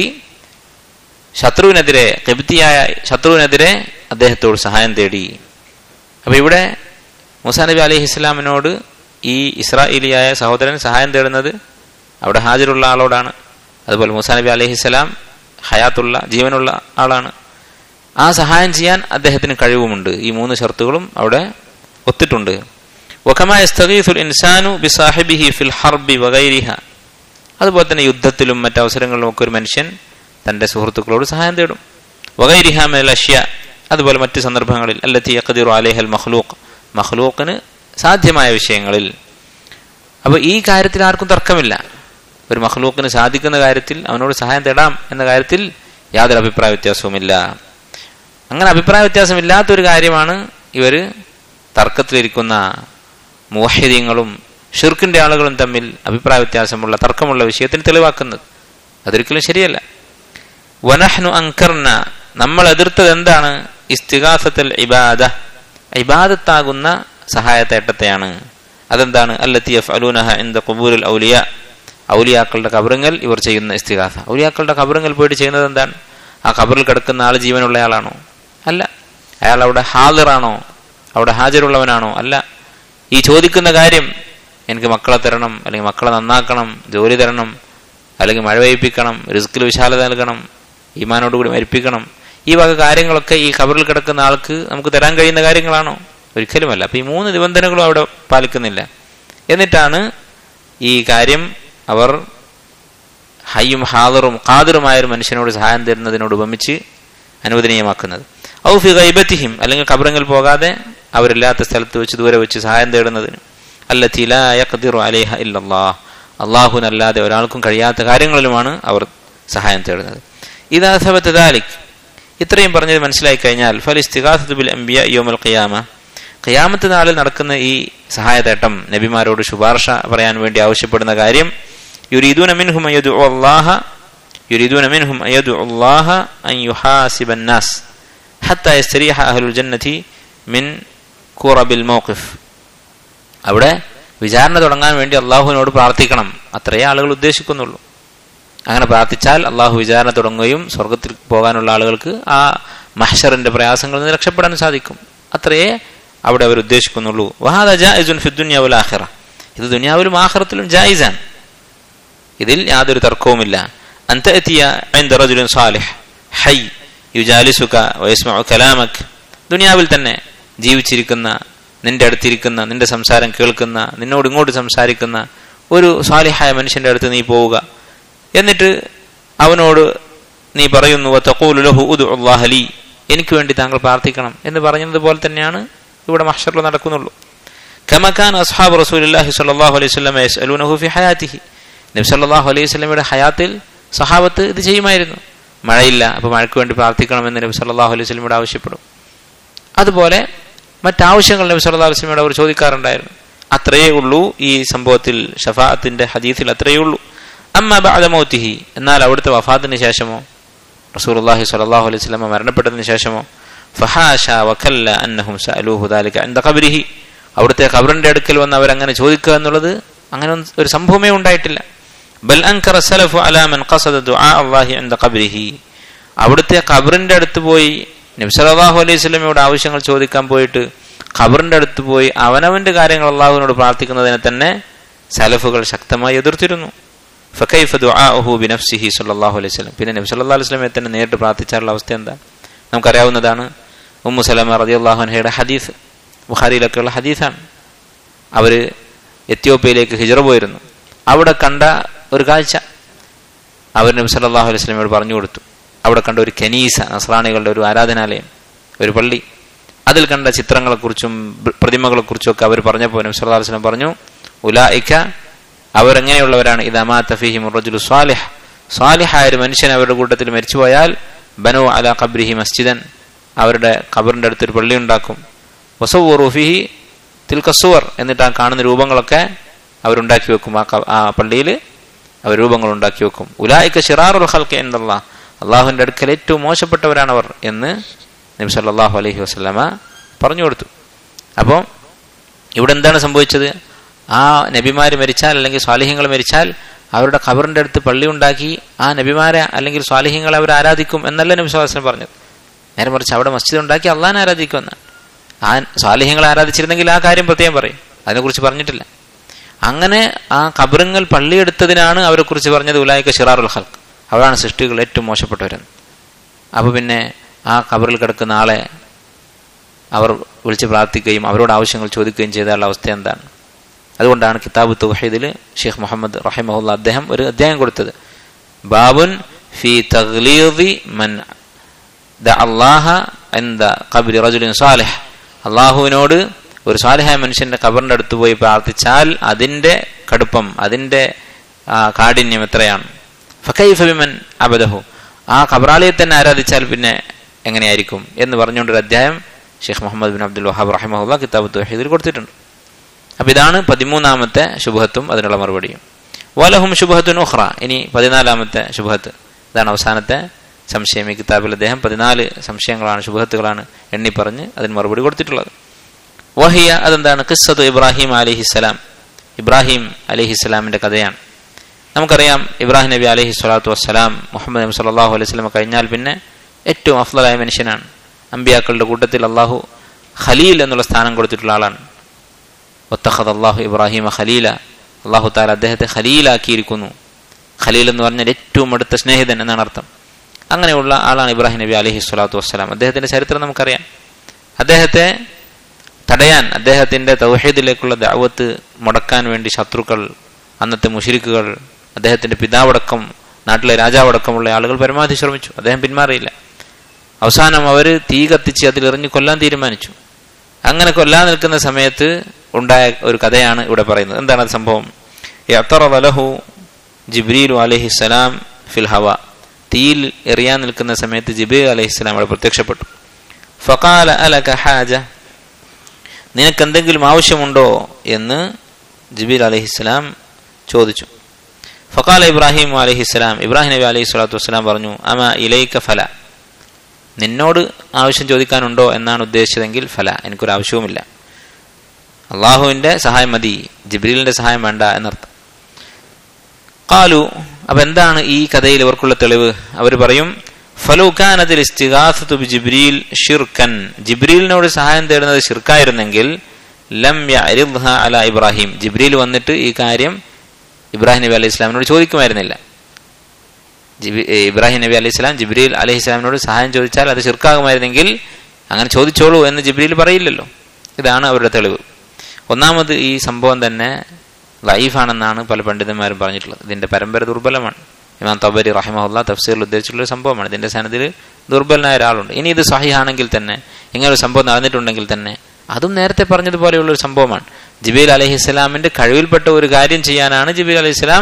ശത്രുവിനെതിരെ, ഖിബ്തിയായ ശത്രുവിനെതിരെ അദ്ദേഹത്തോട് സഹായം തേടി. അപ്പൊ ഇവിടെ മൂസാ നബി അലൈഹി ഇസ്ലാമിനോട് ഈ ഇസ്രായേലിയായ സഹോദരൻ സഹായം തേടുന്നത് അവിടെ ഹാജരുള്ള ആളോടാണ്. അതുപോലെ മൂസാ നബി അലൈഹി സ്വലാം ഹയാത്തുള്ള ജീവനുള്ള ആളാണ്. ആ സഹായം ചെയ്യാൻ അദ്ദേഹത്തിന് കഴിവുമുണ്ട്. ഈ മൂന്ന് ഷർത്തുകളും അവിടെ ഒത്തിട്ടുണ്ട്. വകമാ യസ്തഗീസുൽ ഇൻസാനു ബിസാഹിബിഹി ഫിൽ ഹർബി വഗൈരിഹ. അതുപോലെ തന്നെ യുദ്ധത്തിലും മറ്റവസരങ്ങളിലും ഒക്കെ ഒരു മനുഷ്യൻ തന്റെ സുഹൃത്തുക്കളോട് സഹായം തേടും. വഗൈരിഹ മിനൽ അഷ്യ, അതുപോലെ മറ്റ് സന്ദർഭങ്ങളിൽ അല്ലത്തി യഖ്ദിറു അലൈഹൽ മഖ്ലൂഖ്, മഖ്ലൂഖിന് സാധ്യമായ വിഷയങ്ങളിൽ. അപ്പോൾ ഈ കാര്യത്തിൽ ആർക്കും തർക്കമില്ല. ഒരു മഖ്ലൂഖിന് സാധിക്കുന്ന കാര്യത്തിൽ അവനോട് സഹായം തേടാം എന്ന കാര്യത്തിൽ യാതൊരു അഭിപ്രായ വ്യത്യാസവുമില്ല. അങ്ങനെ അഭിപ്രായ വ്യത്യാസമില്ലാത്തൊരു കാര്യമാണ് ഇവർ തർക്കത്തിലിരിക്കുന്ന മുവഹിദീങ്ങളും ഷിർക്കിന്റെ ആളുകളും തമ്മിൽ അഭിപ്രായ വ്യത്യാസമുള്ള തർക്കമുള്ള വിഷയത്തിന് തെളിവാക്കുന്നത്. അതൊരിക്കലും ശരിയല്ല. വനഹ്നു അൻകർന, നമ്മൾ എതിർത്തത് എന്താണ്? ഇസ്തിഗാസത്തുൽ ഇബാദ, ഇബാദത്താകുന്ന സഹായത്തേട്ടത്തെയാണ്. അതെന്താണ്? അല്ലത്തി യഫ്അലൂനഹ ഇൻദ ഖുബൂരിൽ ഔലിയ, ഔലിയാക്കളുടെ കബറുകൾ ഇവർ ചെയ്യുന്ന ഇസ്തിഗാസ. ഔലിയാക്കളുടെ കബറുകൾ പോയിട്ട് ചെയ്യുന്നത് എന്താണ്? ആ കബറിൽ കിടക്കുന്ന ആൾ ജീവനുള്ള ആളാണോ? അല്ല. അയാൾ അവിടെ ഹാദിറാണോ? അവിടെ ഹാജരുള്ളവനാണോ? അല്ല. ഈ ചോദിക്കുന്ന കാര്യം, എനിക്ക് മക്കളെ തരണം, അല്ലെങ്കിൽ മക്കളെ നന്നാക്കണം, ജോലി തരണം, അല്ലെങ്കിൽ മഴ പെയ്യിപ്പിക്കണം, റിസ്കിൽ വിശാലത നൽകണം, ഈമാനോടുകൂടി മരിപ്പിക്കണം, ഈ വക കാര്യങ്ങളൊക്കെ ഈ ഖബറിൽ കിടക്കുന്ന ആൾക്ക് നമുക്ക് തരാൻ കഴിയുന്ന കാര്യങ്ങളാണോ? ഒരിക്കലുമല്ല. അപ്പൊ ഈ മൂന്ന് നിബന്ധനകളും അവിടെ പാലിക്കുന്നില്ല. എന്നിട്ടാണ് ഈ കാര്യം അവർ ഹയ്യും ഹാദറും ഖാദിറുമായ ഒരു മനുഷ്യനോട് സഹായം തരുന്നതിനോട് ഉപമിച്ച് അനുവദനീയമാക്കുന്നത്. ഔ ഫി ഗൈബത്തിഹിം, അല്ലെങ്കിൽ ഖബറിൽ പോകാതെ അവരില്ലാത്ത സ്ഥലത്ത് വെച്ച് ദൂരെ വെച്ച് സഹായം തേടുന്നതിന്. അല്ലത്തി ലാ യഖ്ദിറു അലൈഹ ഇല്ലല്ലാഹ്, അല്ലാഹുവിനല്ലാതെ ഒരാൾക്കും കഴിയാത്ത കാര്യങ്ങളിലുമാണ് അവർ സഹായം തേടുന്നത്. ഇദാ സബത ദാലിക്, ഇത്രയും പറഞ്ഞത് മനസ്സിലായി കഴിഞ്ഞാൽ ഫൽ ഇസ്തിഗാസതു ബിൽ അംബിയാ യൗമൽ ഖിയാമ, ഖിയാമത്ത് നാളിൽ നടക്കുന്ന ഈ സഹായതേട്ടം, നബിമാരോട് ശുപാർശ പറയാൻ വേണ്ടി ആവശ്യപ്പെടുന്ന കാര്യം, യുരീദൂന മിൻഹും അയദുഉ അല്ലാഹ യുരീദൂന മിൻഹും അയദുഉ അല്ലാഹ അൻ യുഹാസിബൻ നാസ് ഹത്താ യസ്തരീഹ അഹ്ലുൽ ജന്നതി മിൻ ഖുറബിൽ മൗഖിഫ്. അവിടെ വിചാരണ തുടങ്ങാൻ വേണ്ടി അള്ളാഹുവിനോട് പ്രാർത്ഥിക്കണം, അത്രയേ ആളുകൾ ഉദ്ദേശിക്കുന്നുള്ളൂ. അങ്ങനെ പ്രാർത്ഥിച്ചാൽ അള്ളാഹു വിചാരണ തുടങ്ങുകയും സ്വർഗത്തിൽ പോകാനുള്ള ആളുകൾക്ക് ആ മഹ്ശറിന്റെ പ്രയാസങ്ങളിൽ നിന്ന് രക്ഷപ്പെടാൻ സാധിക്കും. അത്രയേ അവിടെ അവർ ഉദ്ദേശിക്കുന്നുള്ളൂ. വഹാദ ജായിസുൻ ഫി ദുനിയ വൽ ആഖിറ, ഇത് ദുനിയാവിലും ആഖിറത്തിലും ജായിസാൻ, ഇതിൽ യാതൊരു തർക്കവുമില്ല. അൻ തഅതിയ ഇൻദ റജുലിൻ സാലിഹ് ഹൈ യുജാലിസുക വയസ്മഉ കലാമക്, ദുനിയാവിൽ തന്നെ ജീവിച്ചിരിക്കുന്ന, നിന്റെ അടുത്തിരിക്കുന്ന, നിന്റെ സംസാരം കേൾക്കുന്ന, നിന്നോട് ഇങ്ങോട്ട് സംസാരിക്കുന്ന ഒരു സാലിഹായ മനുഷ്യന്റെ അടുത്ത് നീ പോവുക. എന്നിട്ട് അവനോട് നീ പറയുന്നു, വതഖൂലു ലഹു ഉദ്ഉ അല്ലാഹ ലി, എനിക്ക് വേണ്ടി താങ്കൾ പ്രാർത്ഥിക്കണം എന്ന് പറഞ്ഞതുപോലെ തന്നെയാണ് ഇവിടെ മഹ്ശറിൽ നടക്കുന്നുള്ളൂ. കമാ കാന അസ്ഹാബു റസൂലില്ലാഹി സ്വല്ലല്ലാഹു അലൈഹി വസല്ലം യസ്അലൂനഹു ഫി ഹയാതിഹി, നബി സല്ലല്ലാഹു അലൈഹി വസല്ലമയുടെ ഹയാത്തിൽ സഹാബത്ത് ഇത് ചെയ്യുമായിരുന്നു. മഴയില്ല, അപ്പോൾ മഴയ്ക്ക് വേണ്ടി പ്രാർത്ഥിക്കണമെന്ന് നബി സല്ലല്ലാഹു അലൈഹി വസല്ലമയോട് ആവശ്യപ്പെടും. അതുപോലെ മറ്റാവശ്യങ്ങൾ നബി സല്ലല്ലാഹു അലൈഹി വസല്ലമയോട് അവർ ചോദിക്കാറുണ്ടായിരുന്നു. അത്രയേ ഉള്ളൂ ഈ സംഭവത്തിൽ, ഷഫാഅത്തിന്റെ ഹദീസിൽ അത്രയേ ഉള്ളൂ. അമ്മ ബഅദ മൗതിഹി, എന്നാൽ അവിടുത്തെ വഫാത്തിന് ശേഷമോ, റസൂലുള്ളാഹി സ്വല്ലല്ലാഹു അലൈഹി വസല്ലം മരണപ്പെട്ടതിന് ശേഷമോ, ഫഹാശ വകല്ല അന്നഹും സഅലൂഹു ദാലിക ഇൻദ ഖബ്രിഹി, അവിടുത്തെ ഖബറിന്റെ അടുക്കൽ വന്ന് അവരങ്ങനെ ചോദിക്കുക എന്നുള്ളത് അങ്ങനെ ഒരു സംഭവമേ ഉണ്ടായിട്ടില്ല. ബൽ അൻകറ സലഫു അലാ മൻ ഖസദ ദുആ അല്ലാഹി ഇൻദ ഖബ്രിഹി, അവിടുത്തെ ഖബറിന്റെ അടുത്ത് പോയി നബി സല്ലല്ലാഹു അലൈഹി വസല്ലമയോട് ആവശ്യങ്ങൾ ചോദിക്കാൻ പോയിട്ട് ഖബറിന്റെ അടുത്ത് പോയി അവനവന്റെ കാര്യങ്ങൾ അല്ലാഹുവിനോട് പ്രാർത്ഥിക്കുന്നതിനെ തന്നെ സലഫുകൾ ശക്തമായി എതിർത്തിരുന്നു. ഫകൈഫ ദുആഉഹു ബിനഫ്സിഹി സല്ലല്ലാഹു അലൈഹി വസല്ലം, പിന്നെ നബി സല്ലല്ലാഹു അലൈഹി വസല്ലമയെ തന്നെ നേരിട്ട് പ്രാർത്ഥിച്ചാലുള്ള അവസ്ഥ എന്താ നമുക്കറിയാവുന്നതാണ്. ഉമ്മു സലമ റളിയല്ലാഹു അൻഹയുടെ ഹദീസ്, ബുഖാരിയിലൊക്കെയുള്ള ഹദീസാണ്. അവർ എത്യോപ്യയിലേക്ക് ഹിജ്റ പോയിരുന്നു. അവിടെ കണ്ട ഒരു കാഴ്ച അവർ നബി സല്ലല്ലാഹു അലൈഹി വസല്ലമയോട് പറഞ്ഞു കൊടുത്തു. അവിടെ കണ്ട ഒരു കനീസ, നസ്രാണികളുടെ ഒരു ആരാധനാലയം, ഒരു പള്ളി, അതിൽ കണ്ട ചിത്രങ്ങളെക്കുറിച്ചും പ്രതിമകളെക്കുറിച്ചും ഒക്കെ അവർ പറഞ്ഞപ്പോൾ നബി സല്ലല്ലാഹു അലൈഹി വസല്ലം പറഞ്ഞു, ഉലൈക, അവരെങ്ങനെയുള്ളവരാണ്, ഇദാ മാത ഫീഹിം റജുലു സ്വാലിഹ്, സ്വാലിഹായ ഒരു മനുഷ്യൻ അവരുടെ കൂട്ടത്തിൽ മരിച്ചുപോയാൽ ബനു അലാ ഖബ്രിഹി മസ്ജിദൻ, അവരുടെ ഖബറിന്റെ അടുത്തൊരു പള്ളി ഉണ്ടാക്കും. വസവ്വറു ഫീഹി തിൽക സുവർ, എന്നിട്ട് ആ കാണുന്ന രൂപങ്ങളൊക്കെ അവരുണ്ടാക്കി വെക്കും. ആ ആ പള്ളിയിൽ അവർ രൂപങ്ങൾ ഉണ്ടാക്കി വെക്കും. ഉലൈക ശിറാറുൽ ഖൽഖി ഇൻദല്ലാഹ്, അള്ളാഹുവിന്റെ അടുക്കൽ ഏറ്റവും മോശപ്പെട്ടവരാണവർ എന്ന് നബി സല്ലല്ലാഹു അലൈഹി വസല്ലമ പറഞ്ഞു കൊടുത്തു. അപ്പോൾ ഇവിടെ എന്താണ് സംഭവിച്ചത്? ആ നബിമാര് മരിച്ചാൽ അല്ലെങ്കിൽ സ്വാലിഹ്യങ്ങൾ മരിച്ചാൽ അവരുടെ ഖബറിന്റെ അടുത്ത് പള്ളി ഉണ്ടാക്കി ആ നബിമാരെ അല്ലെങ്കിൽ സ്വാലിഹ്യങ്ങളെ അവർ ആരാധിക്കും എന്നല്ല നബി സല്ലല്ലാഹു അലൈഹി വസല്ലം പറഞ്ഞത്. നേരെ മറിച്ച് അവിടെ മസ്ജിദ് ഉണ്ടാക്കി അള്ളാഹിനെ ആരാധിക്കുമെന്നാണ്. ആ സ്വാലിഹ്യങ്ങളെ ആരാധിച്ചിരുന്നെങ്കിൽ ആ കാര്യം പ്രത്യേകം പറയും, അതിനെക്കുറിച്ച് പറഞ്ഞിട്ടില്ല. അങ്ങനെ ആ ഖബറുകൾ പള്ളിയെടുത്തതിനാണ് അവരെ കുറിച്ച് പറഞ്ഞത് ഉലൈക ശിറാറുൽ ഖൽഖ്, അവരാണ് സൃഷ്ടികൾ ഏറ്റവും മോശപ്പെട്ടവരെന്ന്. അപ്പോൾ പിന്നെ ആ ഖബറിൽ കിടക്കുന്ന ആളെ അവർ വിളിച്ച് പ്രാർത്ഥിക്കുകയും അവരോട് ആവശ്യങ്ങൾ ചോദിക്കുകയും ചെയ്താലുള്ള അവസ്ഥ എന്താണ്? അതുകൊണ്ടാണ് കിതാബ് തൗഹീദിൽ ഷെയ്ഖ് മുഹമ്മദ് റഹിമഹുല്ലാ അദ്ദേഹം ഒരു അധ്യായം കൊടുത്തത്, ബാബുൻ ഫീ തഗ്ലീദി മൻ ദഅ അല്ലാഹ ഇൻദ ഖബ്രി റജുലിൻ സാലിഹ്, അള്ളാഹുവിനോട് ഒരു സാലിഹായ മനുഷ്യന്റെ ഖബറിന്റെ അടുത്ത് പോയി പ്രാർത്ഥിച്ചാൽ അതിന്റെ കടുപ്പം, അതിന്റെ കാഠിന്യം എത്രയാണ്. ഫകൈഫ ബിമൻ അബദഹു, ആ ഖബറാലയെ തന്നെ ആരാധിച്ചാൽ പിന്നെ എങ്ങനെയായിരിക്കും എന്ന് പറഞ്ഞുകൊണ്ടൊരു അധ്യായം Sheikh Muhammad bin Abdul Wahhab റഹിമഹുല്ലാ കിതാബ് തൗഹീദിൽ കൊടുത്തിട്ടുണ്ട്. അപ്പൊ ഇതാണ് പതിമൂന്നാമത്തെ ശുബ്ഹത്തും അതിനുള്ള മറുപടിയും. വലഹും ശുബ്ഹത്തുൻ ഉഖ്റ, ഇനി പതിനാലാമത്തെ ശുബ്ഹത്ത്, ഇതാണ് അവസാനത്തെ സംശയം. ഈ കിതാബിൽ അദ്ദേഹം പതിനാല് സംശയങ്ങളാണ്, ശുബ്ഹത്തുകളാണ് എണ്ണി പറഞ്ഞ് അതിന് മറുപടി കൊടുത്തിട്ടുള്ളത്. വഹിയ, അതെന്താണ്? ഖിസ്സത്തു ഇബ്രാഹിം അലൈഹിസ്സലാം, ഇബ്രാഹിം അലൈഹിസ്സലാമിന്റെ കഥയാണ്. നമുക്കറിയാം ഇബ്രാഹിം നബി അലൈഹി സ്വലാത്തു വസ്സലാം മുഹമ്മദ് നബി സല്ലല്ലാഹു അലൈഹി വസല്ലം കഴിഞ്ഞാൽ പിന്നെ ഏറ്റവും അഫ്ളലായ മനുഷ്യനാണ്. അമ്പിയാക്കളുടെ കൂട്ടത്തിൽ അള്ളാഹു ഖലീൽ എന്നുള്ള സ്ഥാനം കൊടുത്തിട്ടുള്ള ആളാണ്. വത്തഖദ അല്ലാഹു ഇബ്രാഹിമ ഖലീല, അള്ളാഹു തആല അദ്ദേഹത്തെ ഖലീലാക്കിയിരിക്കുന്നു. ഖലീൽ എന്ന് പറഞ്ഞാൽ ഏറ്റവും അടുത്ത സ്നേഹിതൻ എന്നാണ് അർത്ഥം. അങ്ങനെയുള്ള ആളാണ് ഇബ്രാഹിം നബി അലൈഹി സ്വലാത്തു വസ്സലാം. അദ്ദേഹത്തിന്റെ ചരിത്രം നമുക്കറിയാം. അദ്ദേഹത്തെ തടയാൻ, അദ്ദേഹത്തിന്റെ തൗഹീദിലേക്കുള്ള ദഅവത്ത് മുടക്കാൻ വേണ്ടി ശത്രുക്കൾ, അന്നത്തെ മുശ്രിക്കുകൾ, അദ്ദേഹത്തിന്റെ പിതാവടക്കം നാട്ടിലെ രാജാവടക്കമുള്ള ആളുകൾ പരമാവധി ശ്രമിച്ചു. അദ്ദേഹം പിന്മാറിയില്ല. അവസാനം അവർ തീ കത്തിച്ച് അതിലെറിഞ്ഞ് കൊല്ലാൻ തീരുമാനിച്ചു. അങ്ങനെ കൊല്ലാൻ നിൽക്കുന്ന സമയത്ത് ഉണ്ടായ ഒരു കഥയാണ് ഇവിടെ പറയുന്നത്. എന്താണ് അത് സംഭവം? യഅ്തറദ ലഹു ജിബ്രീലു അലൈഹിസ്സലാം ഫിൽ ഹവ, തീയിൽ എറിയാൻ നിൽക്കുന്ന സമയത്ത് ജിബ്രീൽ അലൈഹിസ്സലാം അവിടെ പ്രത്യക്ഷപ്പെട്ടു. ഫഖാല അലക ഹാജ, നിനക്ക് എന്തെങ്കിലും ആവശ്യമുണ്ടോ എന്ന് ജിബ്രീൽ അലൈഹിസ്സലാം ചോദിച്ചു. ഫഖാല ഇബ്രാഹിം അലൈഹിസ്സലാം, ഇബ്രാഹിം നബി അലൈഹി സ്വലാത്തു വസ്സലാം പറഞ്ഞു, അമ ഇലൈക ഫല, നിന്നോട് ആവശ്യം ചോദിക്കാനുണ്ടോ എന്നാണ് ഉദ്ദേശിച്ചതെങ്കിൽ ഫല, എനിക്കൊരു ആവശ്യവുമില്ല, അള്ളാഹുവിന്റെ സഹായം മതി, ജിബ്രീലിന്റെ സഹായം വേണ്ട എന്നർത്ഥം. ഖാലു, അപ്പൊ എന്താണ് ഈ കഥയിൽ ഇവർക്കുള്ള തെളിവ്? അവർ പറയും, ഫലൗ കാനത്തിൽ ഇസ്തിഗാസതു ബിജിബ്രീൽ ഷിർക്കൻ, ജിബ്രീലിനോട് സഹായം തേടുന്നത് ഷിർക്കായിരുന്നെങ്കിൽ ലം യഅരിദ്ഹ അലാ ഇബ്രാഹിം, ജിബ്രീൽ വന്നിട്ട് ഈ കാര്യം ഇബ്രാഹിം നബി അലൈഹി സ്വലാമിനോട് ചോദിക്കുമായിരുന്നില്ല. ഇബ്രാഹിം നബി അലൈഹി സ്വലാം ജിബ്രീൽ അലൈഹി സ്വലാമിനോട് സഹായം ചോദിച്ചാൽ അത് ഷിർക്കാകുമായിരുന്നെങ്കിൽ അങ്ങനെ ചോദിച്ചോളൂ എന്ന് ജിബ്രീൽ പറയില്ലല്ലോ. ഇതാണ് അവരുടെ തെളിവ്. ഒന്നാമത് ഈ സംഭവം തന്നെ ലൈഫാണെന്നാണ് പല പണ്ഡിതന്മാരും പറഞ്ഞിട്ടുള്ളത്. ഇതിന്റെ പരമ്പര ദുർബലമാണ്. ഇമാം തബരി റഹിമഹുല്ലാ തഫ്സീറിൽ ഉദ്ദേശിച്ചിട്ടുള്ള സംഭവമാണ്. ഇതിന്റെ സനദിൽ ദുർബലനായ ഒരാളുണ്ട്. ഇനി ഇത് സഹിഹാണെങ്കിൽ തന്നെ, ഇങ്ങനെ ഒരു സംഭവം നടന്നിട്ടുണ്ടെങ്കിൽ തന്നെ അതും നേരത്തെ പറഞ്ഞതുപോലെയുള്ള ഒരു സംഭവമാണ്. ജിബ്രീൽ അലൈഹിസ്സലാമിന്റെ കഴിവിൽപ്പെട്ട ഒരു കാര്യം ചെയ്യാനാണ് ജിബ്രീൽ അലൈഹിസ്സലാം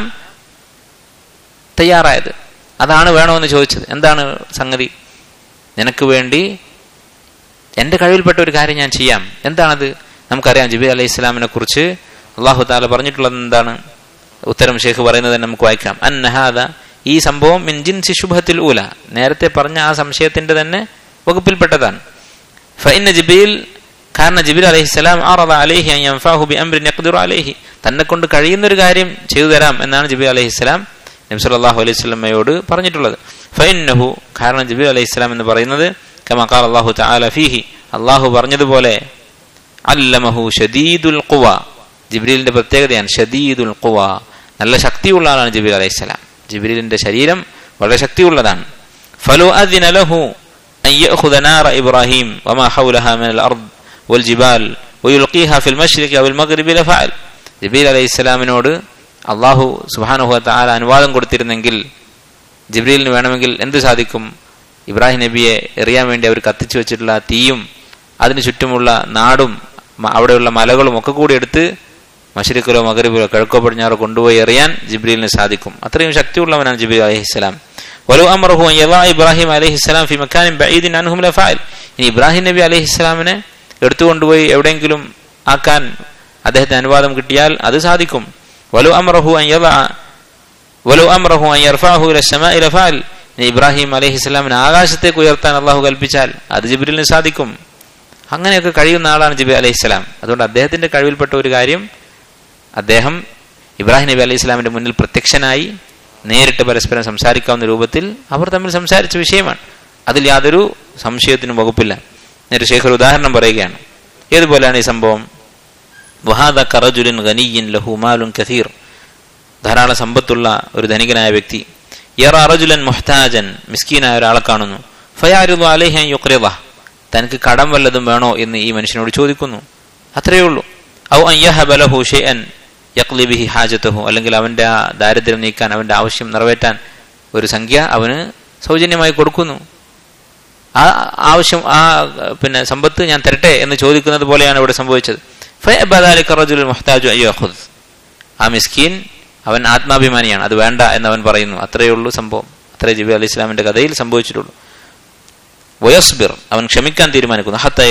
തയ്യാറായത്. അതാണ് വേണമെന്ന് ചോദിച്ചത്. എന്താണ് സംഗതി? നിനക്ക് വേണ്ടി എന്റെ കഴിവിൽപ്പെട്ട ഒരു കാര്യം ഞാൻ ചെയ്യാം. എന്താണത്? നമുക്കറിയാം ജിബ്രീൽ അലൈഹിസ്സലാമിനെ കുറിച്ച് അള്ളാഹു തആല പറഞ്ഞിട്ടുള്ളത് എന്താണ്? ഉത്തരം ഷെയ്ഖ് പറയുന്നത് തന്നെ നമുക്ക് വായിക്കാം. അന്നഹാദ, ഈ സംഭവം മിൻ ജിൻസി ശുബ്ഹത്തിൽ ഊല, നേരത്തെ പറഞ്ഞ ആ സംശയത്തിന്റെ തന്നെ വകുപ്പിൽപ്പെട്ടതാണ്. ഫഇന്ന ജിബ്രീൽ, കാരണം ജിബ്രീൽ അലൈഹിസ്സലാം അറദ അലൈഹി അൻ യൻഫഅഹു ബിഅംരിൻ യഖ്ദിറു അലൈഹി, തന്നെ കൊണ്ട് കഴിയുന്ന ഒരു കാര്യം ചെയ്തു തരാം എന്നാണ് ജിബ്രീൽ അലൈഹിസ്സലാം നബി സല്ലല്ലാഹു അലൈഹി വസല്ലമയോട് പറഞ്ഞിട്ടുള്ളത്. ഫഇന്നഹു, കാരണം ജിബ്രീൽ അലൈഹിസ്സലാം എന്ന് പറയുന്നത് കമാ ഖാല അല്ലാഹു തആല ഫീഹി, അല്ലാഹു പറഞ്ഞതുപോലെ അല്ലമഹു ശദീദുൽ ഖുവ, ജിബ്രീലിന്റെ പ്രത്യേകതയാണ് ശദീദുൽ ഖുവ, നല്ല ശക്തിയുള്ള ആളാണ് ജിബ്രീൽ അലൈഹിസ്സലാം. ജിബ്രീലിന്റെ ശരീരം വളരെ ശക്തിയുള്ളതാണ്. ഫലോ അദിന ലഹു അൻ യഅഖുദ നാറ ഇബ്രാഹിം വമാ ഹൗലഹാ മിനൽ അർദ് വൽ ജിബാൽ വയുൽഖീഹാ ഫിൽ മശ്രിഖി അവൽ മഗ്രിബി ലഫഅൽ. ജിബ്രീൽ അലൈഹിസ്സലാമിനോട് അള്ളാഹു സുബ്ഹാനഹു വ തആല അനുവാദം കൊടുത്തിരുന്നെങ്കിൽ ജിബ്രീലിന് വേണമെങ്കിൽ എന്ത് സാധിക്കും? ഇബ്രാഹിം നബിയെ എറിയാൻ വേണ്ടി അവർ കത്തിച്ചു വെച്ചിട്ടുള്ള തീയും അതിന് ചുറ്റുമുള്ള നാടും അവിടെയുള്ള മലകളും ഒക്കെ കൂടി എടുത്ത് മശ്രിഖിലോ മഗ്രിബിലോ കിഴക്കോ പടിഞ്ഞാറോ കൊണ്ടുപോയി എറിയാൻ ജിബ്രീലിന് സാധിക്കും. അത്രയും ശക്തിയുള്ളവനാണ് ജിബ്രീൽ അലൈഹിസ്സലാം. വലൗ അമറഹു അൻ യദഅ ഇബ്രാഹിം അലൈഹിസ്സലാം ഫി മക്കാനിൻ ബഈദിൻ അൻഹും ലഫഅൽ. ഇനി ഇബ്രാഹിം നബി അലൈഹിസ്സലാമിനെ എടുത്തുകൊണ്ടുപോയി എവിടെയെങ്കിലും ആക്കാൻ അദ്ദേഹത്തിന് അനുവാദം കിട്ടിയാൽ അത് സാധിക്കും. വലൗ അമറഹു അൻ യദഅ വലൗ അമറഹു അൻ യർഫഅഹു ഇല السماء ലഫഅൽ. ഇനി ഇബ്രാഹിം അലൈഹിസ്സലാമിനെ ആകാശത്തേക്ക് ഉയർത്താൻ അല്ലാഹു കൽപ്പിച്ചാൽ അത് ജിബ്രീലിന് സാധിക്കും. അങ്ങനെയൊക്കെ കഴിയുന്ന ആളാണ് ജിബ്രീൽ അലൈഹിസ്സലാം. അതുകൊണ്ട് അദ്ദേഹത്തിന്റെ കഴിവിൽപ്പെട്ട ഒരു കാര്യം, അദ്ദേഹം ഇബ്രാഹിം നബി അലൈഹി സ്വലാമിന്റെ മുന്നിൽ പ്രത്യക്ഷനായി നേരിട്ട് പരസ്പരം സംസാരിക്കാവുന്ന രൂപത്തിൽ അവർ തമ്മിൽ സംസാരിച്ച വിഷയമാണ്. അതിൽ യാതൊരു സംശയത്തിനും വകുപ്പില്ല. നേരെ ശേഖർ ഉദാഹരണം പറയുകയാണ്. ഏതുപോലെയാണ് ഈ സംഭവം? വഹാദ കറജുലിൻ ഗനിയ്യിൻ ലഹു മാലുൻ കസീർ. ധാരാളം സമ്പത്തുള്ള ഒരു ധനികനായ വ്യക്തി യറ റജുലൻ മുഹ്താജൻ, മിസ്കീനായ ഒരാളെ കാണുന്നു. ഫയാരിദു അലൈഹി അൻ യുഖ്രിദഹ്, തനിക്ക് കടം വല്ലതും വേണോ എന്ന് ഈ മനുഷ്യനോട് ചോദിക്കുന്നു. അത്രയേ ഉള്ളൂ. ഔ അൻ യഹബ ലഹു ഷൈഅൻ യഖ്ലി ബിഹി ഹാജതഹു, അല്ലെങ്കിൽ അവന്റെ ആ ദാരിദ്ര്യം നീക്കാൻ, അവന്റെ ആവശ്യം നിറവേറ്റാൻ ഒരു സംഖ്യ അവന് സൗജന്യമായി കൊടുക്കുന്നു. ആ ആവശ്യം, ആ പിന്നെ സമ്പത്ത് ഞാൻ തരട്ടെ എന്ന് ചോദിക്കുന്നത് പോലെയാണ് ഇവിടെ സംഭവിച്ചത്. ഫയഅബ ദാലിക റജുലുൽ മുഹ്താജു അൻ യഖുദ്. ആ മിസ്കീൻ അവൻ ആത്മാഭിമാനിയാണ്, അത് വേണ്ട എന്നവൻ പറയുന്നു. അത്രയേ ഉള്ളൂ സംഭവം. അത്രേ ജിബ്രീൽ അലൈഹി സ്വലാമിന്റെ കഥയിൽ സംഭവിച്ചിട്ടുള്ളൂ. വയസ്ബിർ, അവൻ ക്ഷമിക്കാൻ തീരുമാനിക്കുന്നു. ഹത്താ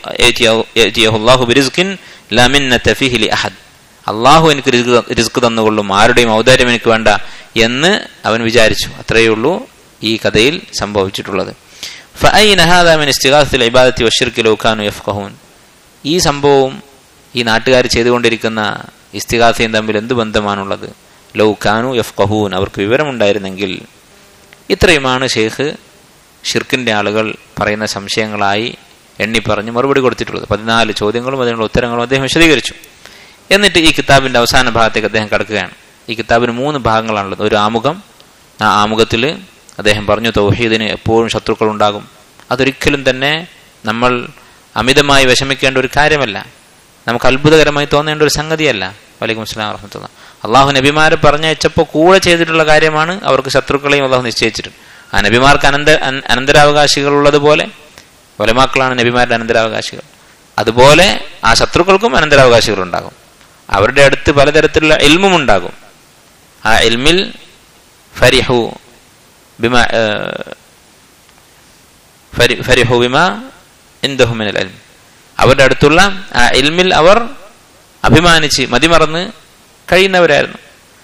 യഅതിയഹു അല്ലാഹു ബിറിസ്കിൻ ലാ മിന്നത ഫീഹി ലി അഹദ്. അള്ളാഹു എനിക്ക് റിസ്ക് തന്നുകൊള്ളും, ആരുടെയും ഔദാര്യം എനിക്ക് വേണ്ട എന്ന് അവൻ വിചാരിച്ചു. അത്രയേ ഉള്ളൂ ഈ കഥയിൽ സംഭവിച്ചിട്ടുള്ളത്. ഫഅയ്ന ഹാദാ മിൻ ഇസ്തിഗാസത്തിൽ ഇബാദത്തി വശിർക്ക് ലൗ കാനൂ യഫ്ഖഹൂൻ. ഈ സംഭവവും ഈ നാട്ടുകാർ ചെയ്തുകൊണ്ടിരിക്കുന്ന ഇസ്തിഗാസയും തമ്മിൽ എന്ത് ബന്ധമാണുള്ളത്? ലൗ കാനൂ യഫ്ഖഹൂൻ, അവർക്ക് വിവരമുണ്ടായിരുന്നെങ്കിൽ. ഇത്രയുമാണ് ഷെയ്ഖ് ഷിർക്കിന്റെ ആളുകൾ പറയുന്ന സംശയങ്ങളായി എണ്ണി പറഞ്ഞ് മറുപടി കൊടുത്തിട്ടുള്ളത്. പതിനാല് ചോദ്യങ്ങളും അതിനുള്ള ഉത്തരങ്ങളും അദ്ദേഹം വിശദീകരിച്ചു. എന്നിട്ട് ഈ കിതാബിന്റെ അവസാന ഭാഗത്തേക്ക് അദ്ദേഹം കടക്കുകയാണ്. ഈ കിതാബിന് മൂന്ന് ഭാഗങ്ങളാണുള്ളത്. ഒരു ആമുഖം. ആ ആമുഖത്തിൽ അദ്ദേഹം പറഞ്ഞു തൗഹീദിന് എപ്പോഴും ശത്രുക്കൾ ഉണ്ടാകും. അതൊരിക്കലും തന്നെ നമ്മൾ അമിതമായി വിഷമിക്കേണ്ട ഒരു കാര്യമല്ല, നമുക്ക് അത്ഭുതകരമായി തോന്നേണ്ട ഒരു സംഗതിയല്ല. വലൈക്കും അസ്സലാം വറഹ്മത്തുള്ളാഹി. അള്ളാഹു നബിമാരെ പറഞ്ഞയച്ചപ്പോൾ കൂടെ ചെയ്തിട്ടുള്ള കാര്യമാണ് അവർക്ക് ശത്രുക്കളെയും അള്ളാഹു നിശ്ചയിച്ചിട്ടുണ്ട്. ആ നബിമാർക്ക് അനന്ത അനന്തരാവകാശികൾ ഉള്ളതുപോലെ, ഉലമാക്കളാണ് നബിമാരുടെ അനന്തരാവകാശികൾ, അതുപോലെ ആ ശത്രുക്കൾക്കും അനന്തരാവകാശികൾ ഉണ്ടാകും. അവരുടെ അടുത്ത് പലതരത്തിലുള്ള ഇൽമും ഉണ്ടാകും. ആ ഇൽമിൽ ഫരിഹു ബിമാ ഫരിഹു ബിമാ ഇൻദഹു മിനൽ ഇൽം, അവരുടെ അടുത്തുള്ള ആ ഇൽമിൽ അവർ അഭിമാനിച്ച് മതിമറന്ന് കഴിയുന്നവരായിരുന്നു.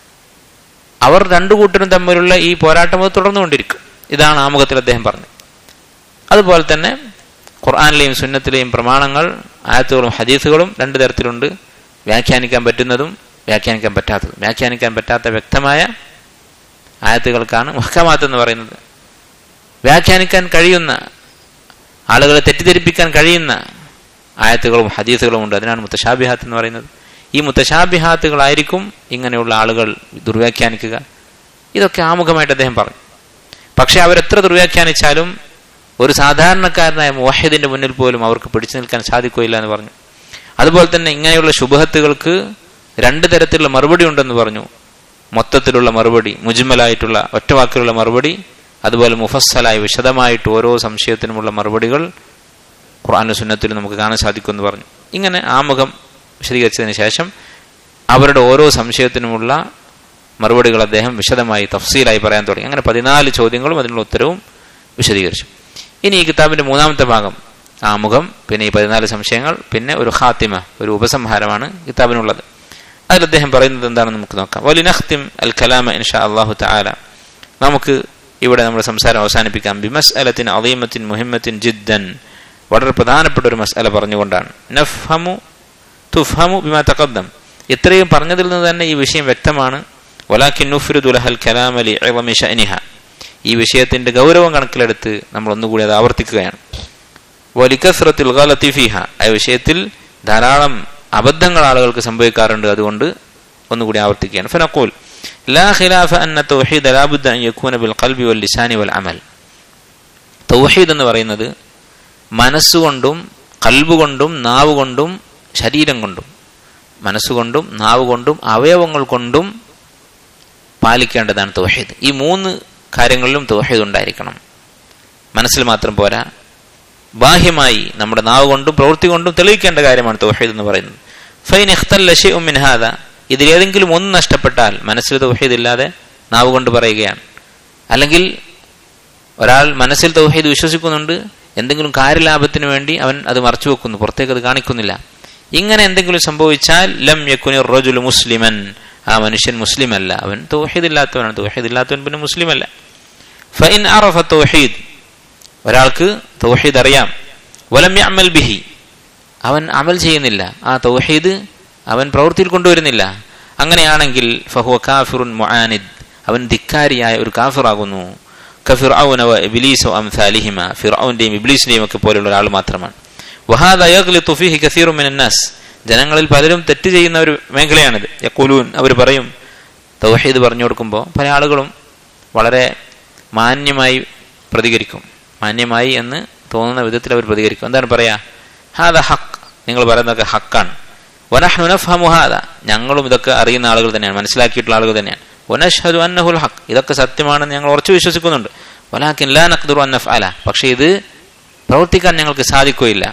അവർ രണ്ടു കൂട്ടരും തമ്മിലുള്ള ഈ പോരാട്ടം അത് തുടർന്നുകൊണ്ടിരിക്കും. ഇതാണ് ആമുഖത്തിൽ അദ്ദേഹം പറഞ്ഞത്. അതുപോലെ തന്നെ ഖുർആനിലെയും സുന്നത്തിലെയും പ്രമാണങ്ങൾ, ആയത്തുകളും ഹദീസുകളും രണ്ടു തരത്തിലുണ്ട്. വ്യാഖ്യാനിക്കാൻ പറ്റുന്നതും വ്യാഖ്യാനിക്കാൻ പറ്റാത്തതും. വ്യാഖ്യാനിക്കാൻ പറ്റാത്ത വ്യക്തമായ ആയത്തുകൾക്കാണ് മുഹ്കമാത്ത് എന്ന് പറയുന്നത്. വ്യാഖ്യാനിക്കാൻ കഴിയുന്ന, ആളുകളെ തെറ്റിദ്ധരിപ്പിക്കാൻ കഴിയുന്ന ആയത്തുകളും ഹദീസുകളും ഉണ്ട്. അതിനാണ് മുത്തശാബിഹാത്ത് എന്ന് പറയുന്നത്. ഈ മുത്തശാബിഹാത്തുകളായിരിക്കും ഇങ്ങനെയുള്ള ആളുകൾ ദുർവ്യാഖ്യാനിക്കുക. ഇതൊക്കെ ആമുഖമായിട്ട് അദ്ദേഹം പറഞ്ഞു. പക്ഷെ അവരെത്ര ദുർവ്യാഖ്യാനിച്ചാലും ഒരു സാധാരണക്കാരനായ മുവഹിദിന്റെ മുന്നിൽ പോലും അവർക്ക് പിടിച്ചു നിൽക്കാൻ സാധിക്കുകയില്ല എന്ന് പറഞ്ഞു. അതുപോലെ തന്നെ ഇങ്ങനെയുള്ള ശുബഹത്തുകൾക്ക് രണ്ട് തരത്തിലുള്ള മറുപടി ഉണ്ടെന്ന് പറഞ്ഞു. മൊത്തത്തിലുള്ള മറുപടി, മുജ്മലായിട്ടുള്ള ഒറ്റവാക്കിലുള്ള മറുപടി, അതുപോലെ മുഫസ്സലായി വിശദമായിട്ട് ഓരോ സംശയത്തിനുമുള്ള മറുപടികൾ ഖുർആനും സുന്നത്തിലും നമുക്ക് കാണാൻ സാധിക്കുമെന്ന് പറഞ്ഞു. ഇങ്ങനെ ആമുഖം വിശദീകരിച്ചതിന് ശേഷം അവരുടെ ഓരോ സംശയത്തിനുമുള്ള മറുപടികൾ അദ്ദേഹം വിശദമായി തഫ്സീലായി പറയാൻ തുടങ്ങി. അങ്ങനെ പതിനാല് ചോദ്യങ്ങളും അതിനുള്ള ഉത്തരവും വിശദീകരിച്ചു. ഇനി ഈ കിതാബിന്റെ മൂന്നാമത്തെ ഭാഗം ആമുഖം, പിന്നെ ഈ പതിനാല് സംശയങ്ങൾ, പിന്നെ ഒരു ഖാത്തിമ, ഒരു ഉപസംഹാരമാണ് കിതാബിനുള്ളത്. അതിൽ അദ്ദേഹം പറയുന്നത് എന്താണെന്ന് നമുക്ക് നോക്കാം. വലിനഖ്തിം അൽ കലാമ ഇൻഷാ അല്ലാഹു തആല. നമുക്ക് ഇവിടെ നമ്മുടെ സംസാരം അവസാനിപ്പിക്കാം. ബിമസ്അലത്തിൻ അദീമത്തിൻ മുഹിമ്മത്തിൻ ജിദ്ദൻ, വളരെ പ്രധാനപ്പെട്ട ഒരു മസ്അല പറഞ്ഞുകൊണ്ടാണ്. നഫ്ഹമു തുഫ്ഹമു ബിമാ തഖദ്ദം, ഇത്രയും പറഞ്ഞതിൽ നിന്ന് തന്നെ ഈ വിഷയം വ്യക്തമാണ്. വലാകിൻ നുഫ്രിദു ലഹൽ കലാമ ലിഇളമി ശഅനിഹ, ഈ വിഷയത്തിന്റെ ഗൗരവം കണക്കിലെടുത്ത് നമ്മൾ ഒന്നുകൂടി അത് ആവർത്തിക്കുകയാണ്. വലികസ്റത്തിൽ ഗലതി ഫീഹ, ആ വിഷയത്തിൽ ധാരാളം അബദ്ധങ്ങൾ ആളുകൾക്ക് സംഭവിക്കാറുണ്ട്, അതുകൊണ്ട് ഒന്നുകൂടി ആവർത്തിക്കുകയാണ്. ഫനഖൂൽ ലാ ഖിലാഫ അന്ന തൗഹീദ ലാ ബുദ്ദ അൻ യകൂന ബിൽ ഖൽബി വൽ ലിസാനി വൽ അമൽ. തൗഹീദ് എന്ന് പറയുന്നത് മനസ്സുകൊണ്ടും കൽബ് കൊണ്ടും നാവ് കൊണ്ടും ശരീരം കൊണ്ടും മനസ്സുകൊണ്ടും നാവ് കൊണ്ടും അവയവങ്ങൾ കൊണ്ടും പാലിക്കേണ്ടതാണ് തൗഹീദ്. ഈ മൂന്ന് കാര്യങ്ങളിലും തൗഹീദ് ഉണ്ടായിരിക്കണം. മനസ്സിൽ മാത്രം പോരാ, ബാഹ്യമായി നമ്മുടെ നാവ് കൊണ്ടും പ്രവൃത്തി കൊണ്ടും തെളിയിക്കേണ്ട കാര്യമാണ് തൗഹീദ് എന്ന് പറയുന്നത്. ഫൈൻ ഇഖ്തല്ല ശൈഉൻ മിൻ ഹാദാ, ഇതിലേതെങ്കിലും ഒന്ന് നഷ്ടപ്പെട്ടാൽ, മനസ്സിൽ തൗഹീദ് ഇല്ലാതെ നാവ് കൊണ്ട് പറയുകയാണ്, അല്ലെങ്കിൽ ഒരാൾ മനസ്സിൽ തൗഹീദ് വിശ്വസിക്കുന്നുണ്ട്, എന്തെങ്കിലും കാര്യലാഭത്തിന് വേണ്ടി അവൻ അത് മറച്ചു വെക്കുന്നു, പുറത്തേക്ക് അത് കാണിക്കുന്നില്ല, ഇങ്ങനെ എന്തെങ്കിലും സംഭവിച്ചാൽ ലം യകുനി റജുലു മുസ്ലിമൻ, ആ മനുഷ്യൻ മുസ്ലിം അല്ല, അവൻ തൗഹീദ് ഇല്ലാത്തവനാണ്. തൗഹീദ് ഇല്ലാത്തവൻ പിന്നെ മുസ്ലിം അല്ല. ഫഇൻ അറഫ തൗഹീദ്, ഒരാൾക്ക് തൗഹീദ് അറിയാം, വലം യഅമൽ ബിഹി, അവൻ അമൽ ചെയ്യുന്നില്ല, ആ തൗഹീദ് അവൻ പ്രവൃത്തിയിൽ കൊണ്ടുവരുന്നില്ല, അങ്ങനെയാണെങ്കിൽ ഫഹുവ കാഫിറുൻ മുആനിദ്, അവൻ ധിക്കാരിയായ ഒരു കാഫിറാകുന്നു. കഫിർഔന വ ഇബ്ലീസ് വ അംസാലിഹിമ, ഫിർഔന്റെയും ഇബ്ലീസിന്റെയും ഒക്കെ പോലെയുള്ള ഒരാൾ മാത്രമാണ്. വഹാദ യഗ്ലിതു ഫീഹി കസീറുൻ മിനൻ നാസ്, ജനങ്ങളിൽ പലരും തെറ്റ് ചെയ്യുന്ന ഒരു മേഖലയാണിത്. യഖൂലൂൻ, അവർ പറയും, തൗഹീദ് പറഞ്ഞു കൊടുക്കുമ്പോൾ പല ആളുകളും വളരെ മാന്യമായി പ്രതികരിക്കും, മാന്യമായി എന്ന് തോന്നുന്ന വിധത്തിൽ അവർ പ്രതികരിക്കും. എന്താണ് പറയാ? ഹാദ ഹക്ക്, നിങ്ങൾ പറയുന്നതൊക്കെ ഹക്കാണ്. വനഹ്നു നഫ്ഹമു ഹാദ, ഞങ്ങളും ഇതൊക്കെ അറിയുന്ന ആളുകൾ തന്നെയാണ്, മനസ്സിലാക്കിയിട്ടുള്ള ആളുകൾ തന്നെയാണ്. വനശ്ഹദു അന്നഹുൽ ഹക്ക്, ഇതൊക്കെ സത്യമാണെന്ന് ഞങ്ങൾ ഉറച്ചു വിശ്വസിക്കുന്നുണ്ട്. വലാകിൻ ലാ നഖ്ദിറു അൻ നഫ്അല, പക്ഷേ ഇത് പ്രവർത്തിക്കാൻ ഞങ്ങൾക്ക് സാധിക്കുകയില്ല.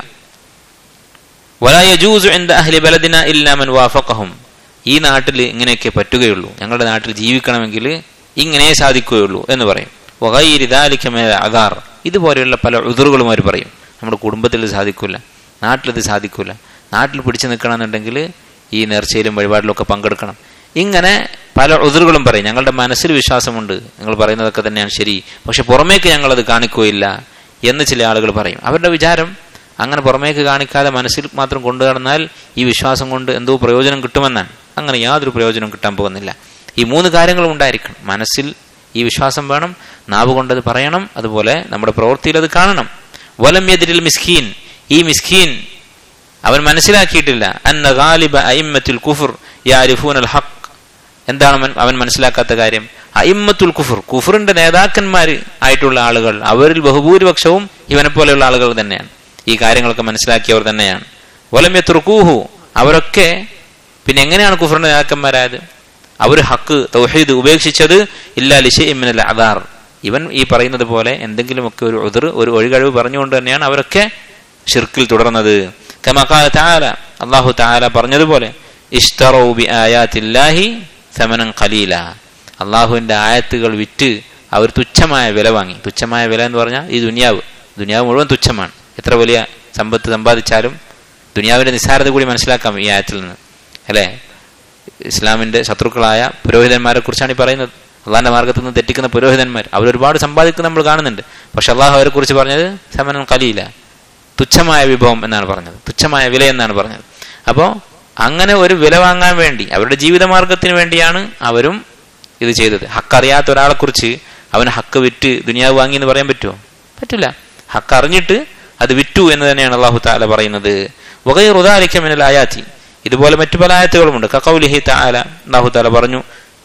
വലാ യജൂസു ഇൻദ അഹ്ലി ബലദിന ഇല്ലാ മൻ വാഫഖഹും, ഈ നാട്ടിൽ ഇങ്ങനെയൊക്കെ പറ്റുകയുള്ളൂ, ഞങ്ങളുടെ നാട്ടിൽ ജീവിക്കണമെങ്കിൽ ഇങ്ങനെ സാധിക്കുകയുള്ളൂ എന്ന് പറയും. വഗൈരി ദാലിക മിനൽ അദാർ, ഇതുപോലെയുള്ള പല ഉദറുകളും അവർ പറയും. നമ്മുടെ കുടുംബത്തിൽ ഇത് സാധിക്കില്ല, നാട്ടിലിത് സാധിക്കില്ല, നാട്ടിൽ പിടിച്ചു നിൽക്കണമെന്നുണ്ടെങ്കിൽ ഈ നേർച്ചയിലും വഴിപാടിലൊക്കെ പങ്കെടുക്കണം, ഇങ്ങനെ പല ഉദറുകളും പറയും. ഞങ്ങളുടെ മനസ്സിൽ വിശ്വാസമുണ്ട്, നിങ്ങൾ പറയുന്നതൊക്കെ തന്നെയാണ് ശരി, പക്ഷെ പുറമേക്ക് ഞങ്ങളത് കാണിക്കുകയില്ല എന്ന് ചില ആളുകൾ പറയും. അവരുടെ വിചാരം അങ്ങനെ പുറമേക്ക് കാണിക്കാതെ മനസ്സിൽ മാത്രം കൊണ്ടു നടന്നാൽ ഈ വിശ്വാസം കൊണ്ട് എന്തോ പ്രയോജനം കിട്ടുമെന്നാണ്. അങ്ങനെ യാതൊരു പ്രയോജനം കിട്ടാൻ പോകുന്നില്ല. ഈ മൂന്ന് കാര്യങ്ങളും ഉണ്ടായിരിക്കണം. മനസ്സിൽ ഈ വിശ്വാസം വേണം, നാവ് കൊണ്ടത് പറയണം, അതുപോലെ നമ്മുടെ പ്രവൃത്തിയിൽ അത് കാണണം. വലം യദ്രിൽ മിസ്കീൻ, ഈ മിസ്കീൻ അവൻ മനസ്സിലാക്കിയിട്ടില്ല അന്ന ഗാലിബ അഇമ്മത്തുൽ കുഫർ യഅരിഫൂനൽ ഹഖ്, എന്താണ് അവൻ മനസ്സിലാക്കാത്ത കാര്യം? അഇമ്മത്തുൽ കുഫർ, കുഫറിന്റെ നേതാക്കന്മാർ ആയിട്ടുള്ള ആളുകൾ, അവരിൽ ബഹുഭൂരിപക്ഷവും ഇവനെ പോലെയുള്ള ആളുകൾ തന്നെയാണ്, ഈ കാര്യങ്ങളൊക്കെ മനസ്സിലാക്കിയവർ തന്നെയാണ്. വലം യത്റുകൂഹു, അവരൊക്കെ പിന്നെ എങ്ങനെയാണ് കുഫറിന്റെ നേതാക്കന്മാരായത്? അവർ ഹക്ക് തൗഹീദ് ഉപേക്ഷിച്ചത് ഇല്ലാ ലിശൈഇൻ മിനൽ അദാർ, ഇവൻ ഈ പറയുന്നത് പോലെ എന്തെങ്കിലുമൊക്കെ ഒരു ഉദർ, ഒരു ഒഴികഴിവ് പറഞ്ഞുകൊണ്ട് തന്നെയാണ് അവരൊക്കെ ഷിർക്കിൽ തുടർന്നത്. കമാ ഖാല തആല, അല്ലാഹു തആല പറഞ്ഞതുപോലെ, ഇശ്തറൂ ബിആയാതില്ലാഹി സമനൻ ഖലീല, അല്ലാഹുവിന്റെ ആയത്തുകൾ വിറ്റ് അവർ തുച്ഛമായ വില വാങ്ങി. തുച്ഛമായ വില എന്ന് പറഞ്ഞാൽ ഈ ദുനിയാവ്, ദുനിയാവ് മുഴുവൻ തുച്ഛമാണ്. എത്ര വലിയ സമ്പത്ത് സമ്പാദിച്ചാലും ദുനിയാവിന്റെ നിസ്സാരത കൂടി മനസ്സിലാക്കാം ഈ ആയത്തിൽ നിന്ന്, അല്ലേ? ഇസ്ലാമിന്റെ ശത്രുക്കളായ പുരോഹിതന്മാരെ കുറിച്ചാണ് ഈ പറയുന്നത്. അള്ളാഹിന്റെ മാർഗത്തിൽ നിന്ന് തെറ്റിക്കുന്ന പുരോഹിതന്മാർ, അവരൊരുപാട് സമ്പാദിക്കുന്ന നമ്മൾ കാണുന്നുണ്ട്. പക്ഷെ അള്ളാഹു അവരെ കുറിച്ച് പറഞ്ഞത് സമനം ഖലീല, തുച്ഛമായ വിഭവം എന്നാണ് പറഞ്ഞത്, തുച്ഛമായ വില എന്നാണ് പറഞ്ഞത്. അപ്പോൾ അങ്ങനെ ഒരു വില വാങ്ങാൻ വേണ്ടി, അവരുടെ ജീവിതമാർഗത്തിന് വേണ്ടിയാണ് അവരും ഇത് ചെയ്തത്. ഹക്ക് അറിയാത്ത ഒരാളെ കുറിച്ച് അവന് ഹക്ക് വിറ്റ് ദുനിയാവ് വാങ്ങി എന്ന് പറയാൻ പറ്റുമോ? പറ്റില്ല. ഹക്ക് അറിഞ്ഞിട്ട് അത് വിറ്റു എന്ന് തന്നെയാണ് അല്ലാഹു തആല പറയുന്നത്. വഗൈറു ദാലിക മിനൽ ആയാതി, ഇതുപോലെ മറ്റു പല ആയത്തുകളുമുണ്ട്. കഖൗലിഹി തആല, അല്ലാഹു തആല പറഞ്ഞു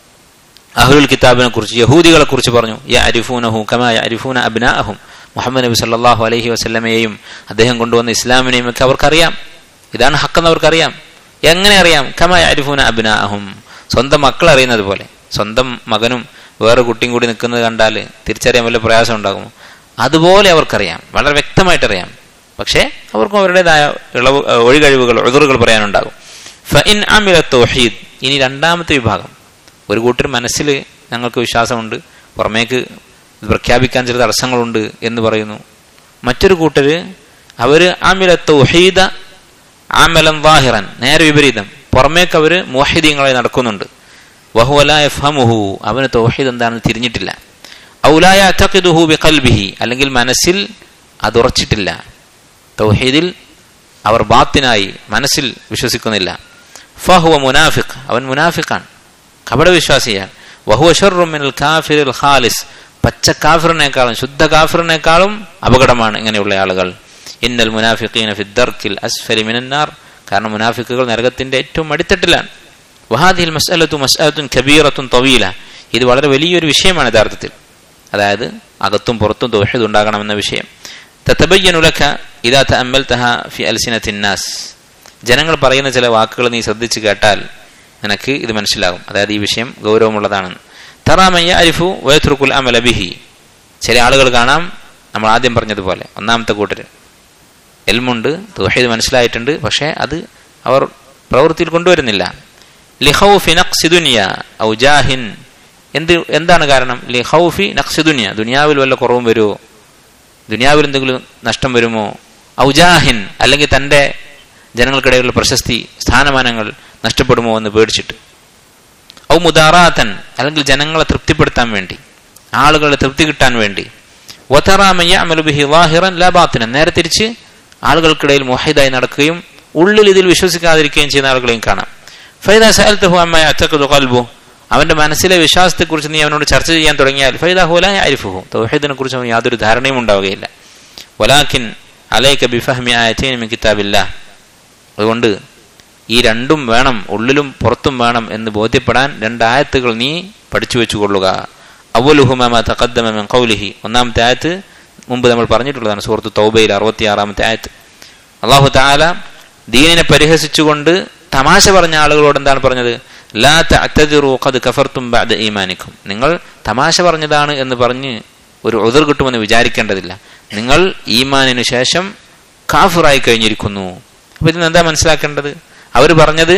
അഹ്ലുൽ കിതാബിനെ കുറിച്ച്, യഹൂദികളെ കുറിച്ച് പറഞ്ഞു, യഅരിഫൂനഹു കമാ യഅരിഫൂന അബ്നാഅഹും, മുഹമ്മദ് നബി സല്ലല്ലാഹു അലൈഹി വസല്ലമയെയും അദ്ദേഹം കൊണ്ടുവന്ന ഇസ്ലാമിനെയും ഒക്കെ അവർക്കറിയാം. ഇതാണ് ഹക്കെന്ന് അവർക്കറിയാം. എങ്ങനെ അറിയാം? കമാ യഅരിഫൂന അബ്നാഅഹും, സ്വന്തം മക്കൾ അറിയുന്നത് പോലെ. സ്വന്തം മകനും വേറെ കുട്ടിയും കൂടി നിൽക്കുന്നത് കണ്ടാൽ തിരിച്ചറിയാൻ വല്ല പ്രയാസം ഉണ്ടാകുമോ? അതുപോലെ അവർക്കറിയാം, വളരെ വ്യക്തമായിട്ടറിയാം. പക്ഷേ അവർക്കും അവരുടേതായ ഇളവ്, ഒഴികഴിവുകൾ, ഉദറുകൾ പറയാനുണ്ടാകും. ഫഇൻ അമില തൗഹീദ്, ഇനി രണ്ടാമത്തെ വിഭാഗം, ഒരു കൂട്ടർ മനസ്സിൽ ഞങ്ങൾക്ക് വിശ്വാസമുണ്ട്, പുറമേക്ക് പ്രഖ്യാപിക്കാൻ ചില തടസ്സങ്ങളുണ്ട് എന്ന് പറയുന്നു. മറ്റൊരു കൂട്ടര് അവര് അമില തൗഹീദ അമലൻ ളാഹിറൻ, നേരെ വിപരീതം, പുറമേക്ക് അവര് മുവഹിദീങ്ങളായി നടക്കുന്നുണ്ട്. വഹുവ ലാ യഫ്ഹമുഹു, അവന് തൗഹീദ് എന്താണെന്ന് തിരിഞ്ഞിട്ടില്ല. ഔ ലാ യഅതഖിദുഹു ബിഖൽബിഹി, അല്ലെങ്കിൽ മനസ്സിൽ അത് ഉറച്ചിട്ടില്ല. തൗഹീദിൽ അവർ ബാത്തിനായി മനസ്സിൽ വിശ്വസിക്കുന്നില്ല. ഫഹുവ മുനാഫിഖ്, അവൻ മുനാഫിഖാണ്, കപടവിശ്വാസിയാണ്. വഹുവ ശർറു മിനൽ കാഫിറിൽ ഖാലിസ്, പച്ച കാഫിറിനേക്കാളും ശുദ്ധ കാഫിറിനേക്കാളും അപകടമാണ് ഇങ്ങനെയുള്ള ആളുകൾ. ഇന്നൽ മുനാഫിഖീന ഫിദ്ദർക്കിൽ അസ്ഫലി മിനൻ നാർ, കാരണം മുനാഫിക്കുകൾ നരകത്തിന്റെ ഏറ്റവും അടിത്തട്ടിലാണ്. വഹാദിഹിൽ മസ്അലത്തു മസ്അലത്തുൻ കബീറത്തുൻ തവീല, ഇത് വളരെ വലിയൊരു വിഷയമാണ് യഥാർത്ഥത്തിൽ. അതായത് അകത്തും പുറത്തും തൗഹീദ് ഉണ്ടാകണമെന്ന വിഷയം. തതബയ്യനു ലക ഇദാ തഅമ്മൽതഹ ഫി അൽസിനത്തിൻ നാസ്, ജനങ്ങൾ പറയുന്ന ചില വാക്കുകൾ നീ ശ്രദ്ധിച്ചു കേട്ടാൽ നിനക്ക് ഇത് മനസ്സിലാകും, അതായത് ഈ വിഷയം ഗൗരവമുള്ളതാണെന്ന്. തറാമയ്യ അരിഫു വയത്രുക്കുൽ അമല ബിഹി. ചില ആളുകൾ കാണാം, നമ്മൾ ആദ്യം പറഞ്ഞതുപോലെ ഒന്നാമത്തെ കൂട്ടര് എൽമുണ്ട്, തൗഹീദ് മനസ്സിലായിട്ടുണ്ട്, പക്ഷേ അത് അവർ പ്രവൃത്തിയിൽ കൊണ്ടുവരുന്നില്ല. ലിഖൗഫി നഖ്സി ദുനിയ ഔ ജാഹിൻ. എന്ത് എന്താണ് കാരണം? ലിഖൗഫി നഖ്സി ദുനിയ, ദുനിയാവിൽ വല്ല കുറവും വരുമോ, ദുനിയാവിൽ എന്തെങ്കിലും നഷ്ടം വരുമോ, ഔ ജാഹിൻ അല്ലെങ്കിൽ തൻ്റെ ജനങ്ങൾക്കിടയിലുള്ള പ്രശസ്തി സ്ഥാനമാനങ്ങൾ നഷ്ടപ്പെടുമോ എന്ന് പേടിച്ചിട്ട്, ഔ മുദാറാത്തൻ അല്ലെങ്കിൽ ജനങ്ങളെ തൃപ്തിപ്പെടുത്താൻ വേണ്ടി, ആളുകളെ തൃപ്തി കിട്ടാൻ വേണ്ടി, വതറാമയ്യ അമലു ബിഹി ളാഹിറൻ ലാ ബാത്തിനൻ, നേരെ തിരിച്ച് ആളുകൾക്കിടയിൽ മുവഹിദായി നടക്കുകയും ഉള്ളിൽ ഇതിൽ വിശ്വസിക്കാതിരിക്കുകയും ചെയ്യുന്ന ആളുകളെയും കാണാം. ഫൈദാ സഅൽതഹു അമ്മാ യഅ്തഖിദു ഖൽബു, അവന്റെ മനസ്സിലെ വിശ്വാസത്തെക്കുറിച്ച് നീ അവനോട് ചർച്ച ചെയ്യാൻ തുടങ്ങിയാൽ ഫൈദാ ഹു ലാ യഅരിഫുഹു, തൗഹീദിനെ കുറിച്ച് അവന് യാതൊരു ധാരണയും ഉണ്ടാവുകയില്ല. വലാകിൻ അലൈക ബിഫഹ്മി ആയതൈൻ മിൻ കിതാബില്ലാഹ്, അതുകൊണ്ട് ഈ രണ്ടും വേണം, ഉള്ളിലും പുറത്തും വേണം എന്ന് ബോധ്യപ്പെടാൻ രണ്ടായത്തുകൾ നീ പഠിച്ചു വെച്ചുകൊള്ളുക. അവലുഹുമാ മാ തഖദ്ദമ മിൻ ഖൗലിഹി, ഒന്നാമത്തെ ആയത്ത് മുമ്പ് നമ്മൾ പറഞ്ഞിട്ടുള്ളതാണ്, സൂറത്ത് തൗബയിൽ അറുപത്തിയാറാമത്തെ ആയത്ത്. അല്ലാഹു തആല ദീനിനെ പരിഹസിച്ചുകൊണ്ട് തമാശ പറഞ്ഞ ആളുകളോട് എന്താണ് പറഞ്ഞത്? ലാ തഅ്തദിറു ഖദ് കഫർതും ബഅദ ഈമാനിക്കും, നിങ്ങൾ തമാശ പറഞ്ഞതാണ് എന്ന് പറഞ്ഞ് ഒരു ഉദർ കിട്ടുമെന്ന് വിചാരിക്കേണ്ടതില്ല, നിങ്ങൾ ഈമാനിനു ശേഷം കാഫിറായി കഴിഞ്ഞിരിക്കുന്നു. അപ്പൊ ഇതിന് എന്താ മനസ്സിലാക്കേണ്ടത്? അവർ പറഞ്ഞത്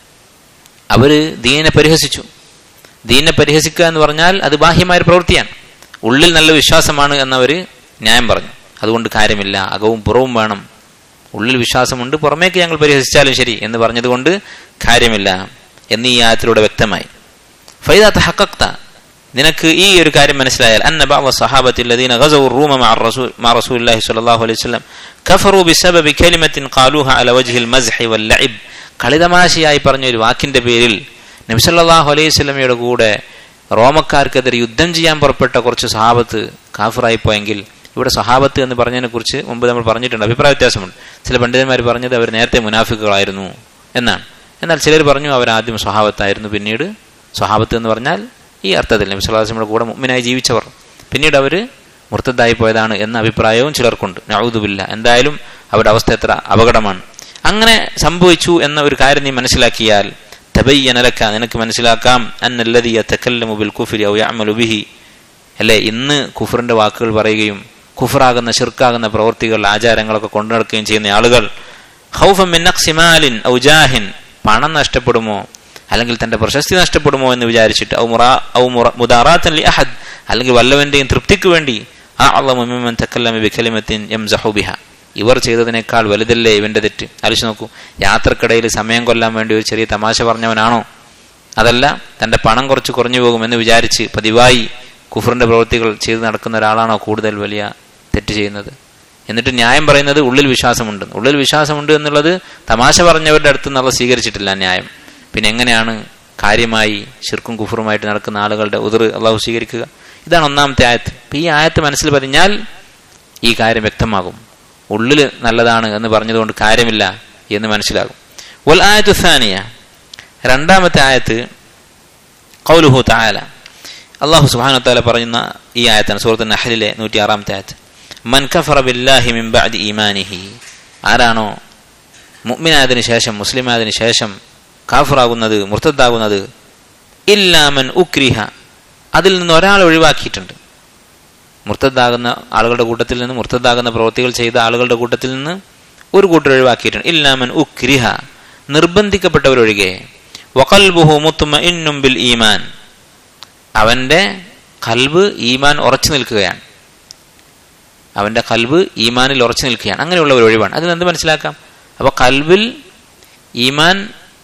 അവര് ദീനിനെ പരിഹസിച്ചു. ദീനിനെ പരിഹസിക്കുക എന്ന് പറഞ്ഞാൽ അത് ബാഹ്യമായ പ്രവൃത്തിയാണ്, ഉള്ളിൽ നല്ല വിശ്വാസമാണ് എന്നവര് ന്യായം പറഞ്ഞു. അതുകൊണ്ട് കാര്യമില്ല, അകവും പുറവും വേണം, ഉള്ളിൽ വിശ്വാസമുണ്ട്, പുറമേക്ക് ഞങ്ങൾ പരിഹസിച്ചാലും ശരി എന്ന് പറഞ്ഞതുകൊണ്ട് കാര്യമില്ല എന്ന് ഈ ആയത്തിലൂടെ വ്യക്തമായി. ഫൈദാ തഹഖഖ്ത, നിനക്ക് ഈ ഒരു കാര്യം മനസ്സിലായാൽ, അന്ന ബഅദ സ്വഹാബത്തി അല്ലദീന ഗസവു റൂമ മഅ റസൂൽ മഅ റസൂലില്ലാഹി സ്വല്ലല്ലാഹു അലൈഹി വസല്ലം കഫറു ബിസബബി കലിമത്തിൻ ഖാലൂഹ അല വജ്ഹിൽ മസ്ഹി വൽ ലഇബ്, കളിതമാശയായി പറഞ്ഞ ഒരു വാക്കിന്റെ പേരിൽ നബി സല്ലല്ലാഹു അലൈഹി വസല്ലമയുടെ കൂടെ റോമക്കാർക്കെതിരെ യുദ്ധം ചെയ്യാൻ പുറപ്പെട്ട കുറച്ച് സഹാബത്ത് കാഫിറായി പോയെങ്കിൽ, ഇവിടെ സഹാബത്ത് എന്ന് പറഞ്ഞതിനെ കുറിച്ച് മുമ്പ് നമ്മൾ പറഞ്ഞിട്ടുണ്ട്, അഭിപ്രായ വ്യത്യാസമുണ്ട്. ചില പണ്ഡിതന്മാർ പറഞ്ഞത് അവർ നേരത്തെ മുനാഫിക്കുകളായിരുന്നു എന്നാണ്, എന്നാൽ ചിലർ പറഞ്ഞു അവർ ആദ്യം സ്വഹാബത്തായിരുന്നു, പിന്നീട് സ്വഹാബത്ത് എന്ന് പറഞ്ഞാൽ ഈ അർത്ഥത്തിൽ നബി സല്ലല്ലാഹു അലൈഹി വസല്ലമയുടെ കൂടെ മുഅ്മിനായി ജീവിച്ചവർ, പിന്നീട് അവർ മുർത്തദായി പോയതാണ് എന്ന അഭിപ്രായവും ചിലർക്കുണ്ട്. നഊദു ബില്ലാഹ്. എന്തായാലും അവരുടെ അവസ്ഥ എത്ര അപകടമാണ്. അങ്ങനെ സംഭവിച്ചു എന്ന ഒരു കാര്യം നീ മനസ്സിലാക്കിയാൽ, തബയ്യന ലക, നിനക്ക് മനസ്സിലാക്കാം, അന്നല്ലദീ യതകല്ലമു ബിൽ കുഫ്രി ഔ യഅമലു ബിഹി, അല്ലേ, ഇന്ന് കുഫറിന്റെ വാക്കുകൾ പറയുകയും കുഫറാകുന്ന ശിർക്കാകുന്ന പ്രവൃത്തികൾ ആചാരങ്ങളൊക്കെ കൊണ്ടു നടക്കുകയും ചെയ്യുന്ന ആളുകൾ, ഖൗഫൻ മിൻ നഖ്സി മാലിൻ ഔ ജാഹിൻ, പണം നഷ്ടപ്പെടുമോ അല്ലെങ്കിൽ തന്റെ പ്രശസ്തി നഷ്ടപ്പെടുമോ എന്ന് വിചാരിച്ചിട്ട്, ഔ മുറാ ഔ മുദാറാത്തൻ ലി അഹദ്, അല്ലെങ്കിൽ വല്ലവന്റെയും തൃപ്തിക്ക് വേണ്ടി, അഅ്ളമു മിമ്മൻ തകല്ലമ ബികലിമത്തിൻ യംസഹു ബിഹ, ഇവർ ചെയ്തതിനേക്കാൾ വലുതല്ലേ ഇവന്റെ തെറ്റ്. ആലോചിച്ച് നോക്കൂ, യാത്രക്കിടയിൽ സമയം കൊല്ലാൻ വേണ്ടി ഒരു ചെറിയ തമാശ പറഞ്ഞവനാണോ? അതല്ല, തന്റെ പണം കുറച്ച് കുറഞ്ഞു പോകുമെന്ന് വിചാരിച്ച് പതിവായി കുഫറിന്റെ പ്രവൃത്തികൾ ചെയ്ത് നടക്കുന്ന ഒരാളാണോ കൂടുതൽ വലിയ തെറ്റ് ചെയ്യുന്നത്? എന്നിട്ട് ന്യായം പറയുന്നത് ഉള്ളിൽ വിശ്വാസമുണ്ട്. ഉള്ളിൽ വിശ്വാസമുണ്ട് എന്നുള്ളത് തമാശ പറഞ്ഞവരുടെ അടുത്ത് നിന്നുള്ള സ്വീകരിച്ചിട്ടില്ല ന്യായം. പിന്നെ എങ്ങനെയാണ് കാര്യമായി ശിർക്കും കുഫറുമായിട്ട് നടക്കുന്ന ആളുകളുടെ ഉദർ അള്ളാഹു സ്വീകരിക്കുക? ഇതാണ് ഒന്നാമത്തെ ആയത്ത്. ഈ ആയത്ത് മനസ്സിൽ പതിഞ്ഞാൽ ഈ കാര്യം വ്യക്തമാകും. ഉള്ളിൽ നല്ലതാണ് എന്ന് പറഞ്ഞതുകൊണ്ട് കാര്യമില്ല എന്ന് മനസ്സിലാകും. വൽ ആയത്തു സാനിയ, രണ്ടാമത്തെ ആയത്ത് ഖൗലുഹു തആല, അല്ലാഹു സുബ്ഹാനഹു വതആല പറയുന്ന ഈ ആയത്താണ്, സൂറത്തുൻ നഹ്ലിലെ നൂറ്റി ആറാമത്തെ ആയത്ത്. മൻ കഫറ ബില്ലാഹി മിൻ ബഅദി ഈമാനിഹി, ആരാണോ മുഅ്മിനായതിനു ശേഷം, മുസ്ലിമായതിനു ശേഷം കാഫിറാകുന്നത്, മുർത്തദാകുന്നത്, ഇല്ലാ മൻ ഉക്രിഹ, അതിൽ നിന്ന് ഒരാൾ ഒഴിവാക്കിയിട്ടുണ്ട്. മുർത്തദാകുന്ന ആളുകളുടെ കൂട്ടത്തിൽ നിന്ന്, മുർത്തദാകുന്ന പ്രവൃത്തികൾ ചെയ്ത ആളുകളുടെ കൂട്ടത്തിൽ നിന്ന് ഒരു കൂട്ടർ ഒഴിവാക്കിയിട്ടുണ്ട്. ഇല്ലാ മൻ ഉക്രിഹ, നിർബന്ധിക്കപ്പെട്ടവരൊഴികെ. വഖൽബുഹു മുത്മഇന്നും ബിൽ ഈമാൻ, അവന്റെ ഖൽബ് ഈമാൻ ഉറച്ചു നിൽക്കുകയാണ്, അവന്റെ ഖൽബ് ഈമാനിൽ ഉറച്ചു നിൽക്കുകയാണ്. അങ്ങനെയുള്ളവർ ഒഴിവാണ്. അതിൽ എന്ത് മനസ്സിലാക്കാം? അപ്പൊ ഖൽബിൽ ഈമാൻ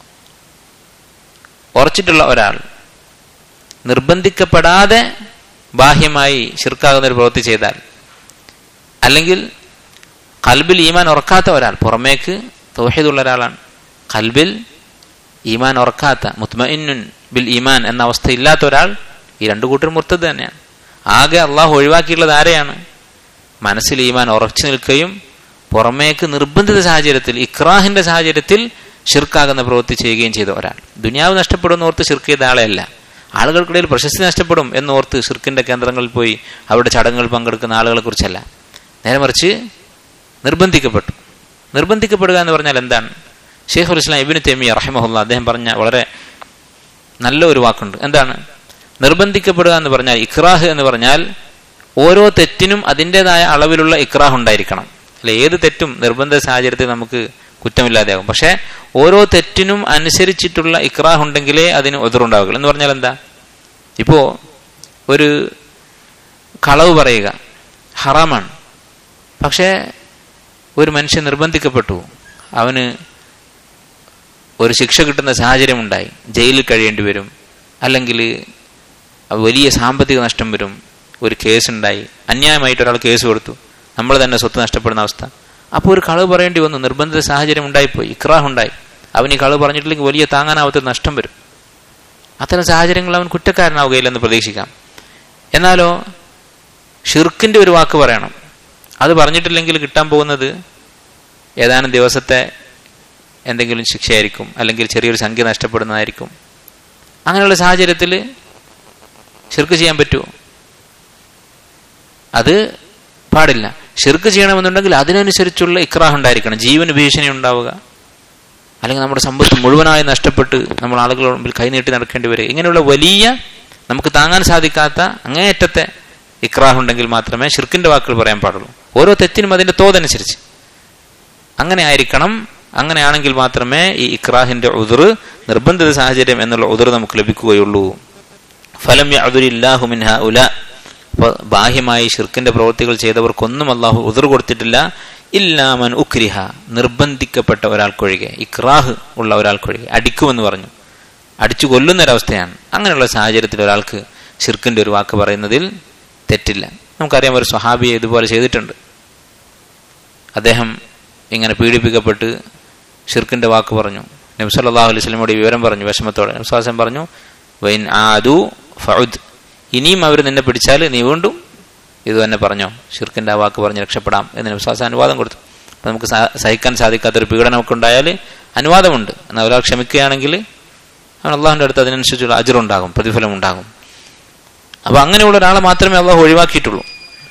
ഉറച്ചിട്ടുള്ള ഒരാൾ നിർബന്ധിക്കപ്പെടാതെ ബാഹ്യമായി ശിർക്കാകുന്ന ഒരു പ്രവൃത്തി ചെയ്താൽ, അല്ലെങ്കിൽ ഖൽബിൽ ഈമാൻ ഉറക്കാത്ത ഒരാൾ, പുറമേക്ക് തൗഹീദുള്ള ഒരാളാണ്, ഖൽബിൽ ഈമാൻ ഉറക്കാത്ത, മുത്മഇന്നുൻ ബിൽ ഈമാൻ എന്ന അവസ്ഥ ഇല്ലാത്ത ഒരാൾ, ഈ രണ്ടു കൂട്ടർ മുർത്തദ് തന്നെയാണ്. ആകെ അള്ളാഹു ഒഴിവാക്കിയിട്ടുള്ളത് ആരെയാണ്? മനസ്സിൽ ഈമാൻ ഉറച്ചു നിൽക്കുകയും പുറമേക്ക് നിർബന്ധിത സാഹചര്യത്തിൽ, ഇക്രാഹിന്റെ സാഹചര്യത്തിൽ ഷിർക്കാകുന്ന പ്രവൃത്തി ചെയ്യുകയും ചെയ്ത ഒരാൾ. ദുനിയാവ് നഷ്ടപ്പെടുന്ന ഓർത്ത് ഷിർക്ക് ചെയ്ത ആളെയല്ല, ആളുകൾക്കിടയിൽ പ്രശസ്തി നഷ്ടപ്പെടും എന്നോർത്ത് ഷിർക്കിന്റെ കേന്ദ്രങ്ങളിൽ പോയി അവിടെ ചടങ്ങുകൾ പങ്കെടുക്കുന്ന ആളുകളെ കുറിച്ചല്ല, നേരെ മറിച്ച് നിർബന്ധിക്കപ്പെട്ടു. നിർബന്ധിക്കപ്പെടുക എന്ന് പറഞ്ഞാൽ എന്താണ്? ഷെയ്ഖുൽ ഇസ്ലാം ഇബ്നു തൈമിയ്യ റഹിമഹുല്ലാഹ് അദ്ദേഹം പറഞ്ഞ വളരെ നല്ല ഒരു വാക്കുണ്ട്. എന്താണ് നിർബന്ധിക്കപ്പെടുക എന്ന് പറഞ്ഞാൽ? ഇക്റാഹ് എന്ന് പറഞ്ഞാൽ ഓരോ തെറ്റിനും അതിൻ്റെതായ അളവിലുള്ള ഇക്റാഹ് ഉണ്ടായിരിക്കണം. അല്ലെ, ഏത് തെറ്റും നിർബന്ധ സാഹചര്യത്തിൽ നമുക്ക് കുറ്റമില്ലാതെയാകും. പക്ഷെ ഓരോ തെറ്റിനും അനുസരിച്ചിട്ടുള്ള ഇക്റാഹ് ഉണ്ടെങ്കിലേ അതിന് ഉദ്റുണ്ടാവുക. എന്ന് പറഞ്ഞാൽ എന്താ? ഇപ്പോ ഒരു കളവ് പറയുക ഹറാമാണ്, പക്ഷേ ഒരു മനുഷ്യൻ നിർബന്ധിക്കപ്പെട്ടു, അവന് ഒരു ശിക്ഷ കിട്ടുന്ന സാഹചര്യം ഉണ്ടായി, ജയിലിൽ കഴിയേണ്ടി വരും, അല്ലെങ്കിൽ വലിയ സാമ്പത്തിക നഷ്ടം വരും, ഒരു കേസുണ്ടായി, അന്യായമായിട്ട് ഒരാൾ കേസ് കൊടുത്തു, നമ്മൾ തന്നെ സ്വത്ത് നഷ്ടപ്പെടുന്ന അവസ്ഥ. അപ്പോൾ ഒരു കളവ് പറയേണ്ടി വന്നു, നിർബന്ധിത സാഹചര്യം ഉണ്ടായിപ്പോയി, ഇക്റാഹ് ഉണ്ടായി, അവൻ ഈ കളവ് പറഞ്ഞിട്ടില്ലെങ്കിൽ വലിയ താങ്ങാനാവാത്ത നഷ്ടം വരും. അത്തരം സാഹചര്യങ്ങൾ അവൻ കുറ്റക്കാരനാവുകയില്ലെന്ന് പ്രതീക്ഷിക്കാം. എന്നാലോ ഷിർക്കിന്റെ ഒരു വാക്ക് പറയണം, അത് പറഞ്ഞിട്ടില്ലെങ്കിൽ കിട്ടാൻ പോകുന്നത് ഏതാനും ദിവസത്തെ എന്തെങ്കിലും ശിക്ഷയായിരിക്കും, അല്ലെങ്കിൽ ചെറിയൊരു സംഖ്യ നഷ്ടപ്പെടുന്നതായിരിക്കും. അങ്ങനെയുള്ള സാഹചര്യത്തിൽ ഷിർക്ക് ചെയ്യാൻ പറ്റുമോ? അത് പാടില്ല. ഷിർക്ക് ചെയ്യണമെന്നുണ്ടെങ്കിൽ അതിനനുസരിച്ചുള്ള ഇക്റാഹ് ഉണ്ടായിരിക്കണം. ജീവന് ഭീഷണി ഉണ്ടാവുക, അല്ലെങ്കിൽ നമ്മുടെ സമ്പത്ത് മുഴുവനായി നഷ്ടപ്പെട്ട് നമ്മൾ ആളുകളുടെ മുമ്പിൽ കൈനീട്ടി നടക്കേണ്ടി വരിക, ഇങ്ങനെയുള്ള വലിയ നമുക്ക് താങ്ങാൻ സാധിക്കാത്ത അങ്ങേയറ്റത്തെ ഇക്റാഹ് ഉണ്ടെങ്കിൽ മാത്രമേ ഷിർക്കിന്റെ വാക്കുകൾ പറയാൻ പാടുള്ളൂ. ഓരോ തെറ്റിനും അതിന്റെ തോതനുസരിച്ച് അങ്ങനെ ആയിരിക്കണം. അങ്ങനെയാണെങ്കിൽ മാത്രമേ ഈ ഇക്റാഹിന്റെ ഉദ്ർ, നിർബന്ധിത സാഹചര്യം എന്നുള്ള ഉദ്ർ നമുക്ക് ലഭിക്കുകയുള്ളൂ. ഫലം യഅ്ദുരില്ലാഹു മിൻ ഹഉലാ, ബാഹ്യമായി ഷിർക്കിന്റെ പ്രവൃത്തികൾ ചെയ്തവർക്കൊന്നും അള്ളാഹു ഉദ്ർ കൊടുത്തിട്ടില്ല. ഇല്ലാ മൻ ഉക്രിഹ, നിർബന്ധിക്കപ്പെട്ട ഒരാൾക്കൊഴികെ, ഇക്റാഹ് ഉള്ള ഒരാൾക്കൊഴികെ. അടിക്കുമെന്ന് പറഞ്ഞു, അടിച്ചു കൊല്ലുന്നൊരവസ്ഥയാണ്. അങ്ങനെയുള്ള സാഹചര്യത്തിൽ ഒരാൾക്ക് ഷിർക്കിന്റെ ഒരു വാക്ക് പറയുന്നതിൽ തെറ്റില്ല. നമുക്കറിയാം, ഒരു സ്വഹാബിയെ ഇതുപോലെ ചെയ്തിട്ടുണ്ട്. അദ്ദേഹം ഇങ്ങനെ പീഡിപ്പിക്കപ്പെട്ട് ഷിർക്കിന്റെ വാക്ക് പറഞ്ഞു. നബി സല്ലല്ലാഹു അലൈഹി വസല്ലമയോട് വിവരം പറഞ്ഞു വിഷമത്തോടെ. നബി സല്ലല്ലാഹു അലൈഹി വസല്ലം പറഞ്ഞു, വൈൻ ആദു ഫഉദ്, ഇനിയും അവർ നിന്നെ പിടിച്ചാൽ നീ വീണ്ടും ഇത് തന്നെ പറഞ്ഞോ, ഷിർക്കിന്റെ ആ വാക്ക് പറഞ്ഞ് രക്ഷപ്പെടാം എന്ന് നബി സല്ലല്ലാഹു അലൈഹി വസല്ലം അനുവാദം കൊടുത്തു. അപ്പം നമുക്ക് സഹിക്കാൻ സാധിക്കാത്തൊരു പീഡനമൊക്കെ ഉണ്ടായാൽ അനുവാദമുണ്ട്. എന്നാൽ ഒരാൾ ക്ഷമിക്കുകയാണെങ്കിൽ അവൻ അള്ളാഹുവിൻ്റെ അടുത്ത് അതിനനുസരിച്ചുള്ള അജ്റുണ്ടാകും, പ്രതിഫലം ഉണ്ടാകും. അപ്പൊ അങ്ങനെയുള്ള ഒരാളെ മാത്രമേ അള്ളാഹു ഒഴിവാക്കിയിട്ടുള്ളൂ.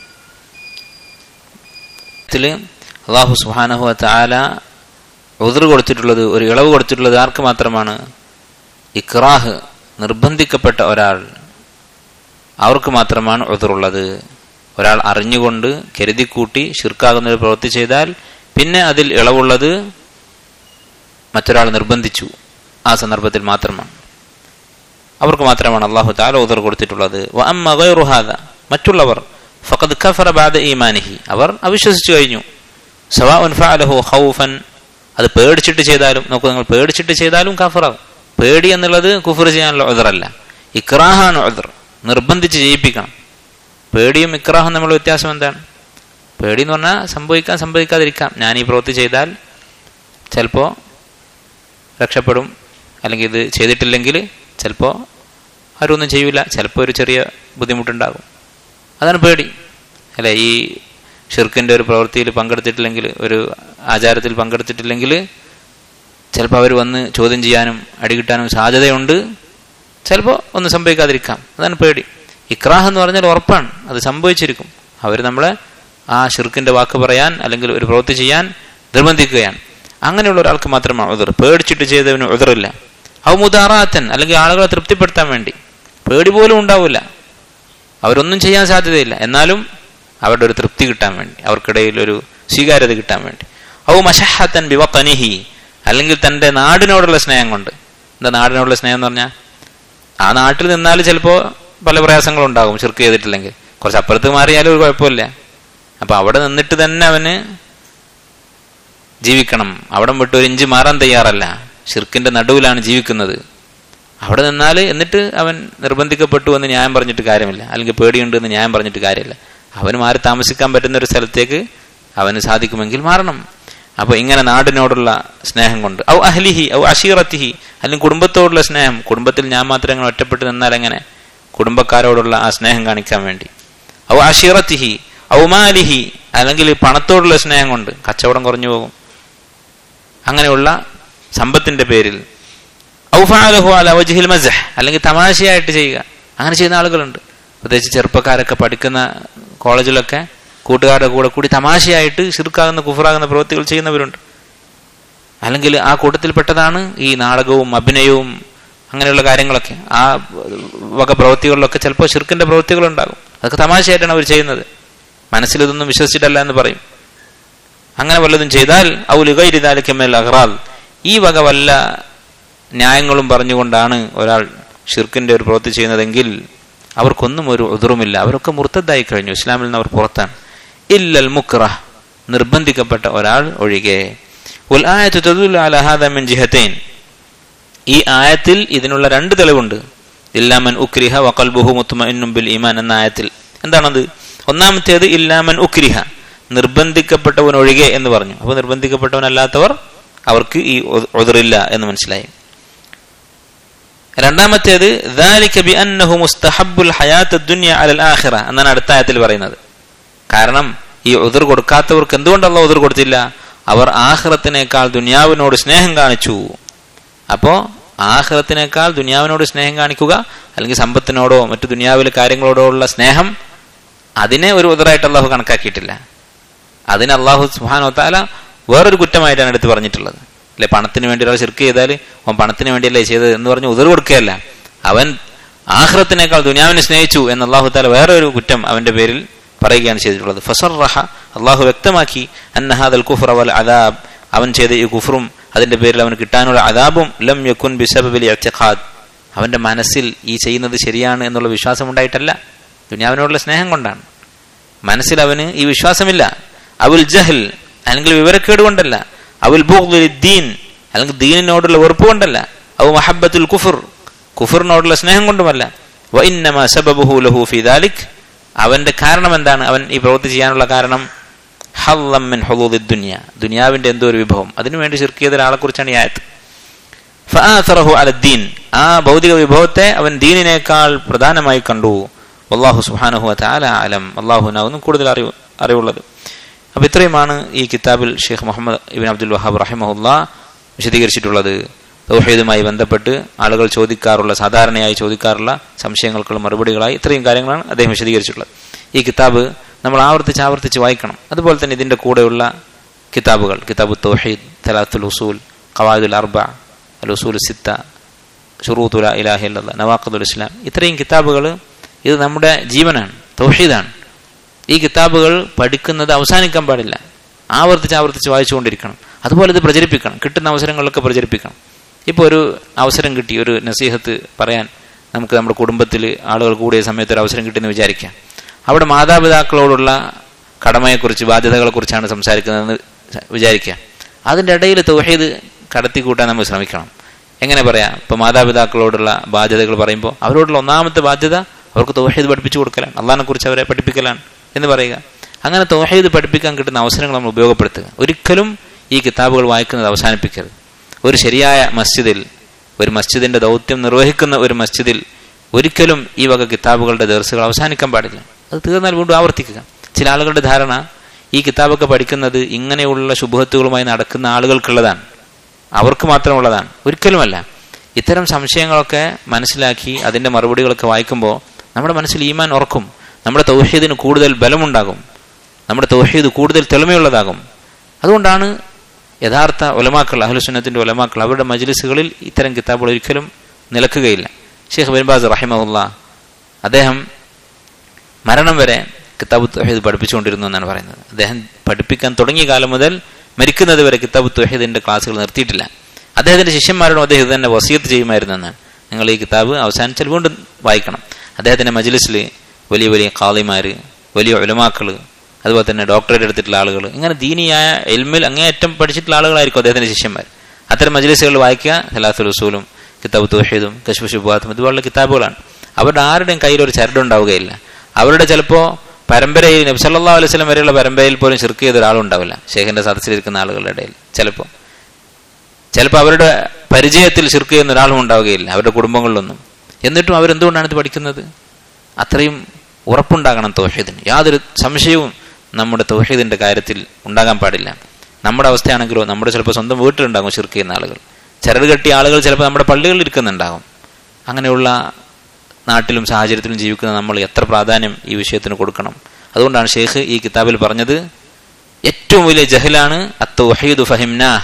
അള്ളാഹു സുബ്ഹാനഹു വ തആല ഉദ്ർ കൊടുത്തിട്ടുള്ളത്, ഒരു ഇളവ് കൊടുത്തിട്ടുള്ളത് ആർക്ക് മാത്രമാണ്? ഇക്റാഹ്, നിർബന്ധിക്കപ്പെട്ട ഒരാൾ, അവർക്ക് മാത്രമാണ് ഉദ്റുള്ളത്. ഒരാൾ അറിഞ്ഞുകൊണ്ട് കരുതിക്കൂട്ടി ഷിർക്കാകുന്ന ഒരു പ്രവൃത്തി ചെയ്താൽ പിന്നെ അതിൽ ഇളവുള്ളത് മറ്റൊരാൾ നിർബന്ധിച്ചു, ആ സന്ദർഭത്തിൽ മാത്രമാണ്, അവർക്ക് മാത്രമാണ് അല്ലാഹു തആല ഉദ്ർ കൊടുത്തിട്ടുള്ളത്. വ അമ്മ ഗൈറു ഹാദാ, മറ്റുള്ളവർ ഫഖദ് കഫറ ബഅദ ഈമാനിഹി, അവർ അവിശ്വസിച്ചു കഴിഞ്ഞു. സവാഉൻ ഫഅലഹു ഖൗഫൻ, അത് പേടിച്ചിട്ട് ചെയ്താലും, നോക്കൂ, നിങ്ങൾ പേടിച്ചിട്ട് ചെയ്താലും കഫറാകും. പേടി എന്നുള്ളത് കുഫർ ചെയ്യാനുള്ള ഉദ്റല്ല, ഇക്റാഹാണ് ഉദ്ർ, നിർബന്ധിച്ച് ചെയ്യിപ്പിക്കണം. പേടിയും ഇക്റാഹും തമ്മിലുള്ള വ്യത്യാസം എന്താണ്? പേടി എന്ന് പറഞ്ഞാൽ സംഭവിക്കാൻ സംഭവിക്കാതിരിക്കാം. ഞാൻ ഈ പ്രവൃത്തി ചെയ്താൽ ചിലപ്പോൾ രക്ഷപ്പെടും, അല്ലെങ്കിൽ ഇത് ചെയ്തിട്ടില്ലെങ്കിൽ ചിലപ്പോൾ ആരൊന്നും ചെയ്യൂല, ചിലപ്പോൾ ഒരു ചെറിയ ബുദ്ധിമുട്ടുണ്ടാകും, അതാണ് പേടി. അല്ലെ, ഈ ഷിർക്കിന്റെ ഒരു പ്രവൃത്തിയിൽ പങ്കെടുത്തിട്ടില്ലെങ്കിൽ, ഒരു ആചാരത്തിൽ പങ്കെടുത്തിട്ടില്ലെങ്കിൽ ചിലപ്പോൾ അവർ വന്ന് ചോദ്യം ചെയ്യാനും അടികിട്ടാനും സാധ്യതയുണ്ട്, ചിലപ്പോൾ ഒന്നും സംഭവിക്കാതിരിക്കാം, അതാണ് പേടി. ഇക്റാഹ് എന്ന് പറഞ്ഞാൽ ഉറപ്പാണ്, അത് സംഭവിച്ചിരിക്കും. അവർ നമ്മളെ ആ ഷിർക്കിന്റെ വാക്ക് പറയാൻ അല്ലെങ്കിൽ ഒരു പ്രവൃത്തി ചെയ്യാൻ നിർബന്ധിക്കുകയാണ്. അങ്ങനെയുള്ള ഒരാൾക്ക് മാത്രമാണ് ഉദ്ർ, പേടിച്ചിട്ട് ചെയ്തവന് ഉദ്റില്ല. ഔ മുദാറാത്തൻ, അല്ലെങ്കിൽ ആളുകളെ തൃപ്തിപ്പെടുത്താൻ വേണ്ടി, പേടി പോലും ഉണ്ടാവില്ല, അവരൊന്നും ചെയ്യാൻ സാധ്യതയില്ല, എന്നാലും അവരുടെ ഒരു തൃപ്തി കിട്ടാൻ വേണ്ടി, അവർക്കിടയിൽ ഒരു സ്വീകാര്യത കിട്ടാൻ വേണ്ടി. ഔ മശഹത്തൻ ബിവഖനിഹി, അല്ലെങ്കിൽ തന്റെ നാടിനോടുള്ള സ്നേഹം കൊണ്ട്. എന്താ നാടിനോടുള്ള സ്നേഹം എന്ന് പറഞ്ഞാൽ, ആ നാട്ടിൽ നിന്നാൽ ചിലപ്പോൾ പല പ്രയാസങ്ങളും ഉണ്ടാകും ഷിർക്ക് ചെയ്തിട്ടില്ലെങ്കിൽ, കുറച്ച് അപ്പുറത്ത് മാറിയാലും ഒരു കുഴപ്പമില്ല. അപ്പൊ അവിടെ നിന്നിട്ട് തന്നെ അവന് ജീവിക്കണം, അവിടെ വിട്ട് ഒരു ഇഞ്ച് മാറാൻ തയ്യാറല്ല, ഷിർക്കിന്റെ നടുവിലാണ് ജീവിക്കുന്നത്. അവിടെ നിന്നാൽ എന്നിട്ട് അവൻ നിർബന്ധിക്കപ്പെട്ടു എന്ന് ന്യായം പറഞ്ഞിട്ട് കാര്യമില്ല, അല്ലെങ്കിൽ പേടിയുണ്ട് എന്ന് ന്യായം പറഞ്ഞിട്ട് കാര്യമില്ല. അവന് മാറി താമസിക്കാൻ പറ്റുന്ന ഒരു സ്ഥലത്തേക്ക് അവന് സാധിക്കുമെങ്കിൽ മാറണം. അപ്പൊ ഇങ്ങനെ നാടിനോടുള്ള സ്നേഹം കൊണ്ട്. ഔ അഹ്ലിഹി ഔ അശീറത്തിഹി, അല്ലെങ്കിൽ കുടുംബത്തോടുള്ള സ്നേഹം, കുടുംബത്തിൽ ഞാൻ മാത്രം അങ്ങനെ ഒറ്റപ്പെട്ട് നിന്നാൽ എങ്ങനെ, കുടുംബക്കാരോടുള്ള ആ സ്നേഹം കാണിക്കാൻ വേണ്ടി. ഔ അശീറത്തിഹി ഔ മാലിഹി, അല്ലെങ്കിൽ പണത്തോടുള്ള സ്നേഹം കൊണ്ട്, കച്ചവടം കുറഞ്ഞു പോകും, അങ്ങനെയുള്ള സമ്പത്തിന്റെ പേരിൽ. ഔ ഫഅലഹു അലാ വജ്ഹിൽ മസ്ഹ്, അല്ലെങ്കിൽ തമാശയായിട്ട് ചെയ്യുക, അങ്ങനെ ചെയ്യുന്ന ആളുകളുണ്ട്. പ്രത്യേകിച്ച് ചെറുപ്പക്കാരൊക്കെ പഠിക്കുന്ന കോളേജിലൊക്കെ കൂട്ടുകാരുടെ കൂടെ കൂടി തമാശയായിട്ട് ഷിർക്കാകുന്ന കുഫറാകുന്ന പ്രവൃത്തികൾ ചെയ്യുന്നവരുണ്ട്. അല്ലെങ്കിൽ ആ കൂട്ടത്തിൽപ്പെട്ടതാണ് ഈ നാടകവും അഭിനയവും അങ്ങനെയുള്ള കാര്യങ്ങളൊക്കെ. ആ വക പ്രവൃത്തികളിലൊക്കെ ചിലപ്പോൾ ശിർക്കിന്റെ പ്രവൃത്തികളുണ്ടാകും. അതൊക്കെ തമാശയായിട്ടാണ് അവർ ചെയ്യുന്നത്. മനസ്സിലിതൊന്നും വിശ്വസിച്ചിട്ടല്ല എന്ന് പറയും. അങ്ങനെ വല്ലതും ചെയ്താൽ ഔലുഗൈരിദാലിക്കമൽ അഹ്റാൽ, ഈ വക വല്ല ന്യായങ്ങളും പറഞ്ഞുകൊണ്ടാണ് ഒരാൾ ഷിർക്കിന്റെ ഒരു പ്രവൃത്തി ചെയ്യുന്നതെങ്കിൽ അവർക്കൊന്നും ഒരു ഉദറുമില്ല. അവരൊക്കെ മുർത്തദ്ദായി കഴിഞ്ഞു, ഇസ്ലാമിൽ നിന്ന് അവർ പുറത്താണ്. ഇല്ലൽ മുക്റഹ്, നിർബന്ധിക്കപ്പെട്ട ഒരാൾ ഒഴികെ. വൽ ആയതു തദുല്ലു അലാ ഹാദാ മിൻ ജിഹതൈൻ, ഈ ആയത്തിൽ ഇതിനുള്ള രണ്ട് തെളിവുണ്ട്. ഇല്ലാമൻ ഉക്രിഹ വഖൽബുഹു മുത്മഇന്നുൻ ബിൽ ഈമാൻ എന്ന ആയത്തിൽ. എന്താണത്? ഒന്നാമത്തേത് ഇല്ലാമൻ ഉക്രിഹ, നിർബന്ധിക്കപ്പെട്ടവൻ ഒഴികെ എന്ന് പറഞ്ഞു. അപ്പോൾ നിർബന്ധിക്കപ്പെട്ടവനല്ലാത്തവർ അവർക്ക് ഈ ഉദറില്ല എന്ന് മനസ്സിലായി. രണ്ടാമത്തേത് ദാലിക ബിഅന്നഹു മുസ്തഹബ്ബുൽ ഹയാത്തുദ് ദുനിയ അലൽ ആഖിറ എന്നാണ് അടുത്ത ആയത്തിൽ പറയുന്നത്. കാരണം ഈ ഉദർ കൊടുക്കാത്തവർക്ക് എന്തുകൊണ്ട് അല്ലാഹു ഉദർ കൊടുത്തില്ല? അവർ ആഖിറത്തിനേക്കാൾ ദുനിയാവിനോട് സ്നേഹം കാണിച്ചു. അപ്പോ ആഖിറത്തിനേക്കാൾ ദുനിയാവിനോട് സ്നേഹം കാണിക്കുക, അല്ലെങ്കിൽ സമ്പത്തിനോടോ മറ്റു ദുനിയാവിലെ കാര്യങ്ങളോടോ ഉള്ള സ്നേഹം, അതിനെ ഒരു ഉദറായിട്ട് അള്ളാഹു കണക്കാക്കിയിട്ടില്ല. അതിന് അള്ളാഹു സുബ്ഹാനഹു വ തആല വേറൊരു കുറ്റമായിട്ടാണ് എടുത്ത് പറഞ്ഞിട്ടുള്ളത്. അല്ലെ, പണത്തിന് വേണ്ടി ഒരാൾ ശിർക്ക് ചെയ്താൽ അവൻ പണത്തിന് വേണ്ടിയല്ലേ ചെയ്തത് എന്ന് പറഞ്ഞ് ഉദർ കൊടുക്കുകയല്ല, അവൻ ആഖിറത്തിനേക്കാൾ ദുനിയാവിനെ സ്നേഹിച്ചു എന്ന് അള്ളാഹു തആല വേറെ ഒരു കുറ്റം അവന്റെ പേരിൽ പറയുകയാണ് ചെയ്തിട്ടുള്ളത്. ഫസറഹ, അള്ളാഹു വ്യക്തമാക്കി, അന്ന ഹാദൽ കുഫ്റ വൽ അദാബ്, അവൻ ചെയ്ത ഈ കുഫറും അതിന്റെ പേരിൽ അവന് കിട്ടാനുള്ള അദാബും ലം യകുൻ ബിസബബിൽ ഇഅ്തിഖാദ്, അവന്റെ മനസ്സിൽ ഈ ചെയ്യുന്നത് ശരിയാണ് എന്നുള്ള വിശ്വാസം ഉണ്ടായിട്ടല്ല, ദുനിയാവിനോടുള്ള സ്നേഹം കൊണ്ടാണ്. മനസ്സിൽ അവന് ഈ വിശ്വാസമില്ല. അവൽ ജഹൽ, അല്ലെങ്കിൽ വിവരക്കേട് കൊണ്ടല്ല. അവൽ ബുഗ്ദ് ലിദ്ദീൻ, അല്ലെങ്കിൽ ദീനിനോടുള്ള വെറുപ്പ് കൊണ്ടല്ല. അവ മഹബ്ബത്തുൽ കുഫർ, കുഫറിനോടുള്ള സ്നേഹം കൊണ്ടുമല്ല. വ ഇന്നമാ സബബുഹു ലഹു ഫീ ദാലിക്, അവന്റെ കാരണം എന്താണ്? അവൻ ഈ പ്രവൃത്തി ചെയ്യാനുള്ള കാരണം ഹള്ളം മിൻ ഹുളൂദിദ് ദുനിയ, ദുനിയാവിന്റെ എന്തോ ഒരു വിഭവം, അതിനുവേണ്ടി ശിർക്ക് ചെയ്ത ഒരാളെ കുറിച്ചാണ് ഈ ആയത്ത്. ഫആഥറഹു അലദ്ദീൻ, ആ ഭൗതിക വിഭവത്തെ അവൻ ദീനിനേക്കാൾ പ്രധാനമായി കണ്ടു. വല്ലാഹു സുബ്ഹാനഹു വ തആല അലം, അല്ലാഹുവിനാവുന്നു കൂടുതൽ അറിവ് അറിവുള്ളത്. അപ്പൊ ഇത്രയുമാണ് ഈ കിതാബിൽ ഷെയ്ഖ് മുഹമ്മദ് ഇബ്ൻ അബ്ദുൽ വഹാബ് റഹിമഹുല്ലാഹ് വിശദീകരിച്ചിട്ടുള്ളത്. തൗഹീദുമായി ബന്ധപ്പെട്ട് ആളുകൾ ചോദിക്കാറുള്ള, സാധാരണയായി ചോദിക്കാറുള്ള സംശയങ്ങൾക്കുള്ള മറുപടികളായി ഇത്രയും കാര്യങ്ങളാണ് അദ്ദേഹം വിശദീകരിച്ചിട്ടുള്ളത്. ഈ കിതാബ് നമ്മൾ ആവർത്തിച്ച് ആവർത്തിച്ച് വായിക്കണം. അതുപോലെ തന്നെ ഇതിന്റെ കൂടെയുള്ള കിതാബുകൾ, കിതാബു തൗഹീദ്, തലാത്തുൽ ഉസൂൽ, ഖവായിദുൽ അർബ, അൽ ഉസൂൽ സിത്ത, ശുറൂത്തു ലാ ഇലാഹ ഇല്ലല്ലാഹ്, നവാഖിദുൽ ഇസ്ലാം, ഇത്രയും കിതാബുകൾ ഇത് നമ്മുടെ ജീവനാണ്, തൗഹീദാണ്. ഈ കിതാബുകൾ പഠിക്കുന്നത് അവസാനിക്കാൻ പാടില്ല, ആവർത്തിച്ച് ആവർത്തിച്ച് വായിച്ചുകൊണ്ടിരിക്കണം. അതുപോലെ ഇത് പ്രചരിപ്പിക്കണം, കിട്ടുന്ന അവസരങ്ങളിലൊക്കെ പ്രചരിപ്പിക്കണം. ഇപ്പോൾ ഒരു അവസരം കിട്ടി, ഒരു നസീഹത്ത് പറയാൻ നമുക്ക് നമ്മുടെ കുടുംബത്തിൽ ആളുകൾ കൂടിയ സമയത്ത് ഒരു അവസരം കിട്ടിയെന്ന് വിചാരിക്കാം. അവിടെ മാതാപിതാക്കളോടുള്ള കടമയെക്കുറിച്ച്, ബാധ്യതകളെക്കുറിച്ചാണ് സംസാരിക്കുന്നതെന്ന് വിചാരിക്കുക. അതിൻ്റെ ഇടയിൽ തൗഹീദ് കടത്തിക്കൂട്ടാൻ നമ്മൾ ശ്രമിക്കണം. എങ്ങനെ പറയാം? ഇപ്പോൾ മാതാപിതാക്കളോടുള്ള ബാധ്യതകൾ പറയുമ്പോൾ അവരോടുള്ള ഒന്നാമത്തെ ബാധ്യത അവർക്ക് തൗഹീദ് പഠിപ്പിച്ചു കൊടുക്കലാണ്, അള്ളാഹിനെ കുറിച്ച് അവരെ പഠിപ്പിക്കലാണ് എന്ന് പറയുക. അങ്ങനെ തൗഹീദ് പഠിപ്പിക്കാൻ കിട്ടുന്ന അവസരങ്ങൾ നമ്മൾ ഉപയോഗപ്പെടുത്തുക. ഒരിക്കലും ഈ കിതാബുകൾ വായിക്കുന്നത് അവസാനിപ്പിക്കരുത്. ഒരു ശരിയായ മസ്ജിദിൽ, ഒരു മസ്ജിദിന്റെ ദൗത്യം നിർവഹിക്കുന്ന ഒരു മസ്ജിദിൽ ഒരിക്കലും ഈ വക കിതാബുകളുടെ ദർസുകൾ അവസാനിക്കാൻ പാടില്ല. അത് തീർന്നാൽ വീണ്ടും ആവർത്തിക്കുക. ചില ആളുകളുടെ ധാരണ ഈ കിതാബൊക്കെ പഠിക്കുന്നത് ഇങ്ങനെയുള്ള ശുഭഹത്തുകളുമായി നടക്കുന്ന ആളുകൾക്കുള്ളതാണ്, അവർക്ക് മാത്രമുള്ളതാണ്. ഒരിക്കലുമല്ല. ഇത്തരം സംശയങ്ങളൊക്കെ മനസ്സിലാക്കി അതിന്റെ മറുപടികളൊക്കെ വായിക്കുമ്പോൾ നമ്മുടെ മനസ്സിൽ ഈമാൻ ഉറക്കും, നമ്മുടെ തൗഹീദിന് കൂടുതൽ ബലമുണ്ടാകും, നമ്മുടെ തൗഹീദ് കൂടുതൽ തെളിമയുള്ളതാകും. അതുകൊണ്ടാണ് യഥാർത്ഥ ഉലമാക്കൾ, അഹ്ലുസുന്നത്തിന്റെ ഉലമാക്കൾ, അവരുടെ മജ്ലിസുകളിൽ ഇത്തരം കിതാബുകൾ ഒരിക്കലും നിലക്കുകയില്ല. ഷെയ്ഖ് ബിൻ ബാസ് റഹിമഹുല്ലാഹ് അദ്ദേഹം മരണം വരെ കിതാബു തൗഹീദ് പഠിപ്പിച്ചുകൊണ്ടിരുന്നു എന്നാണ് പറയുന്നത്. അദ്ദേഹം പഠിപ്പിക്കാൻ തുടങ്ങിയ കാലം മുതൽ മരിക്കുന്നത് വരെ കിതാബു തൗഹീദിന്റെ ക്ലാസ്സുകൾ നിർത്തിയിട്ടില്ല. അദ്ദേഹത്തിന്റെ ശിഷ്യന്മാരോടും അദ്ദേഹം ഇത് തന്നെ വസിയത്ത് ചെയ്യുമായിരുന്നു എന്നാണ്. നിങ്ങൾ ഈ കിതാബ് അവസാനിച്ചാൽ വീണ്ടും വായിക്കണം. അദ്ദേഹത്തിന്റെ മജ്ലിസിൽ വലിയ വലിയ ഖാദിമാര്, വലിയ ഉലമാക്കള്, അതുപോലെ തന്നെ ഡോക്ടറേറ്റ് എടുത്തിട്ടുള്ള ആളുകൾ, ഇങ്ങനെ ദീനിയായ ഇൽമിൽ അങ്ങേയറ്റം പഠിച്ചിട്ടുള്ള ആളുകളായിരിക്കും അദ്ദേഹത്തിന്റെ ശിഷ്യന്മാർ. അത്തരം മജ്ലിസുകൾ വായിക്കുക. സലാത്തുൽ ഉസൂലും കിതാബു തൗഹീദും കശ്ഫു ശുബ്ഹാത്തും ഇതുപോലുള്ള കിതാബുകളാണ്. അവരുടെ ആരുടെയും കയ്യിൽ ഒരു ചരടുണ്ടാവുകയില്ല. അവരുടെ ചിലപ്പോൾ പരമ്പരയിൽ നബി സല്ലല്ലാഹു അലൈഹി വസല്ലം വരെയുള്ള പരമ്പരയിൽ പോലും ശിർക്ക് ചെയ്ത ഒരാളുണ്ടാവില്ല ഷെയ്ഖിന്റെ സദസ്സിലിരിക്കുന്ന ആളുകളുടെ ഇടയിൽ. ചിലപ്പോൾ ചിലപ്പോൾ അവരുടെ പരിചയത്തിൽ ശിർക്ക് ചെയ്യുന്ന ഒരാളും ഉണ്ടാവുകയില്ല, അവരുടെ കുടുംബങ്ങളിലൊന്നും. എന്നിട്ടും അവരെന്തുകൊണ്ടാണ് ഇത് പഠിക്കുന്നത്? അത്രയും ഉറപ്പുണ്ടാകണം തൗഹീദിന്. യാതൊരു സംശയവും നമ്മുടെ തൗഹീദിന്റെ കാര്യത്തിൽ ഉണ്ടാകാൻ പാടില്ല. നമ്മുടെ അവസ്ഥയാണെങ്കിലോ നമ്മുടെ ചിലപ്പോൾ സ്വന്തം വീട്ടിലുണ്ടാകും ശിർക്ക് ചെയ്യുന്ന ആളുകൾ, ചരട് കെട്ടിയ ആളുകൾ ചിലപ്പോൾ നമ്മുടെ പള്ളികളിൽ ഇരിക്കുന്നുണ്ടാകും. അങ്ങനെയുള്ള നാട്ടിലും സാഹചര്യത്തിലും ജീവിക്കുന്ന നമ്മൾ എത്ര പ്രാധാന്യം ഈ വിഷയത്തിന് കൊടുക്കണം. അതുകൊണ്ടാണ് ഷെയ്ഖ് ഈ കിതാബിൽ പറഞ്ഞത് ഏറ്റവും വലിയ ജഹലാണ് അത്തൗഹീദു ഫഹിംനാഹ്,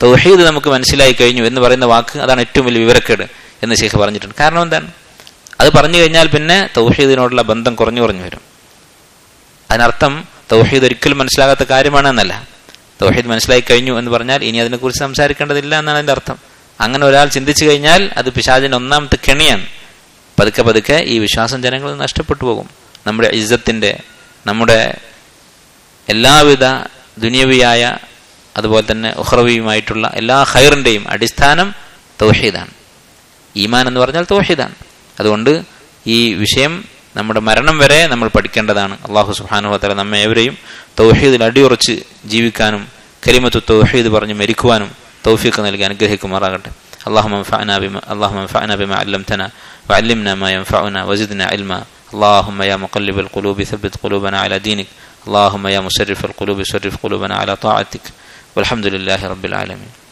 തൗഹീദ് നമുക്ക് മനസ്സിലായി കഴിഞ്ഞു എന്ന് പറയുന്ന വാക്ക് അതാണ് ഏറ്റവും വലിയ വിവരക്കേട് എന്ന് ശൈഖ് പറഞ്ഞിട്ടുണ്ട്. കാരണം എന്താണ്? അത് പറഞ്ഞു കഴിഞ്ഞാൽ പിന്നെ തൗഹീദിനോടുള്ള ബന്ധം കുറഞ്ഞു കുറഞ്ഞു വരും. അതിനർത്ഥം തൗഹീദ് ഒരിക്കലും മനസ്സിലാകാത്ത കാര്യമാണ് എന്നല്ല. തൗഹീദ് മനസ്സിലായി കഴിഞ്ഞു എന്ന് പറഞ്ഞാൽ ഇനി അതിനെക്കുറിച്ച് സംസാരിക്കേണ്ടതില്ല എന്നാണ് അതിന്റെ അർത്ഥം. അങ്ങനെ ഒരാൾ ചിന്തിച്ചു കഴിഞ്ഞാൽ അത് പിശാചിന്റെ ഒന്നാമത്തെ കെണിയാണ്. പതുക്കെ പതുക്കെ ഈ വിശ്വാസം ജനങ്ങളിൽ നഷ്ടപ്പെട്ടു പോകും. നമ്മുടെ ഇസ്സത്തിന്റെ, നമ്മുടെ എല്ലാവിധ ദുനിയവിയായ അതുപോലെ തന്നെ ഉഖ്റവിയുമായിട്ടുള്ള എല്ലാ ഖൈറിന്റെയും അടിസ്ഥാനം തൗഹീദാണ്. ഈമാൻ എന്ന് പറഞ്ഞാൽ തൗഹീദാണ്. അതുകൊണ്ട് ഈ വിഷയം നമ്മുടെ മരണം വരെ നമ്മൾ പഠിക്കേണ്ടതാണ്. അല്ലാഹു സുബ്ഹാനഹു വ തആല നമ്മെ ഏവരെയും തൗഹീദിൽ അടിയുറച്ച് ജീവിക്കാനും കലിമത്തു തൗഹീദ് പറഞ്ഞ് മരിക്കുവാനും തൗഫീഖ് നൽകി അനുഗ്രഹിക്കുമാറാകട്ടെ. اللهم انفعنا بما اللهم انفعنا بما علمتنا وعلمنا ما ينفعنا وزدنا علما. اللهم يا مقلب القلوب ثبت قلوبنا على دينك. اللهم يا مصرف القلوب صرف قلوبنا على طاعتك. والحمد لله رب العالمين.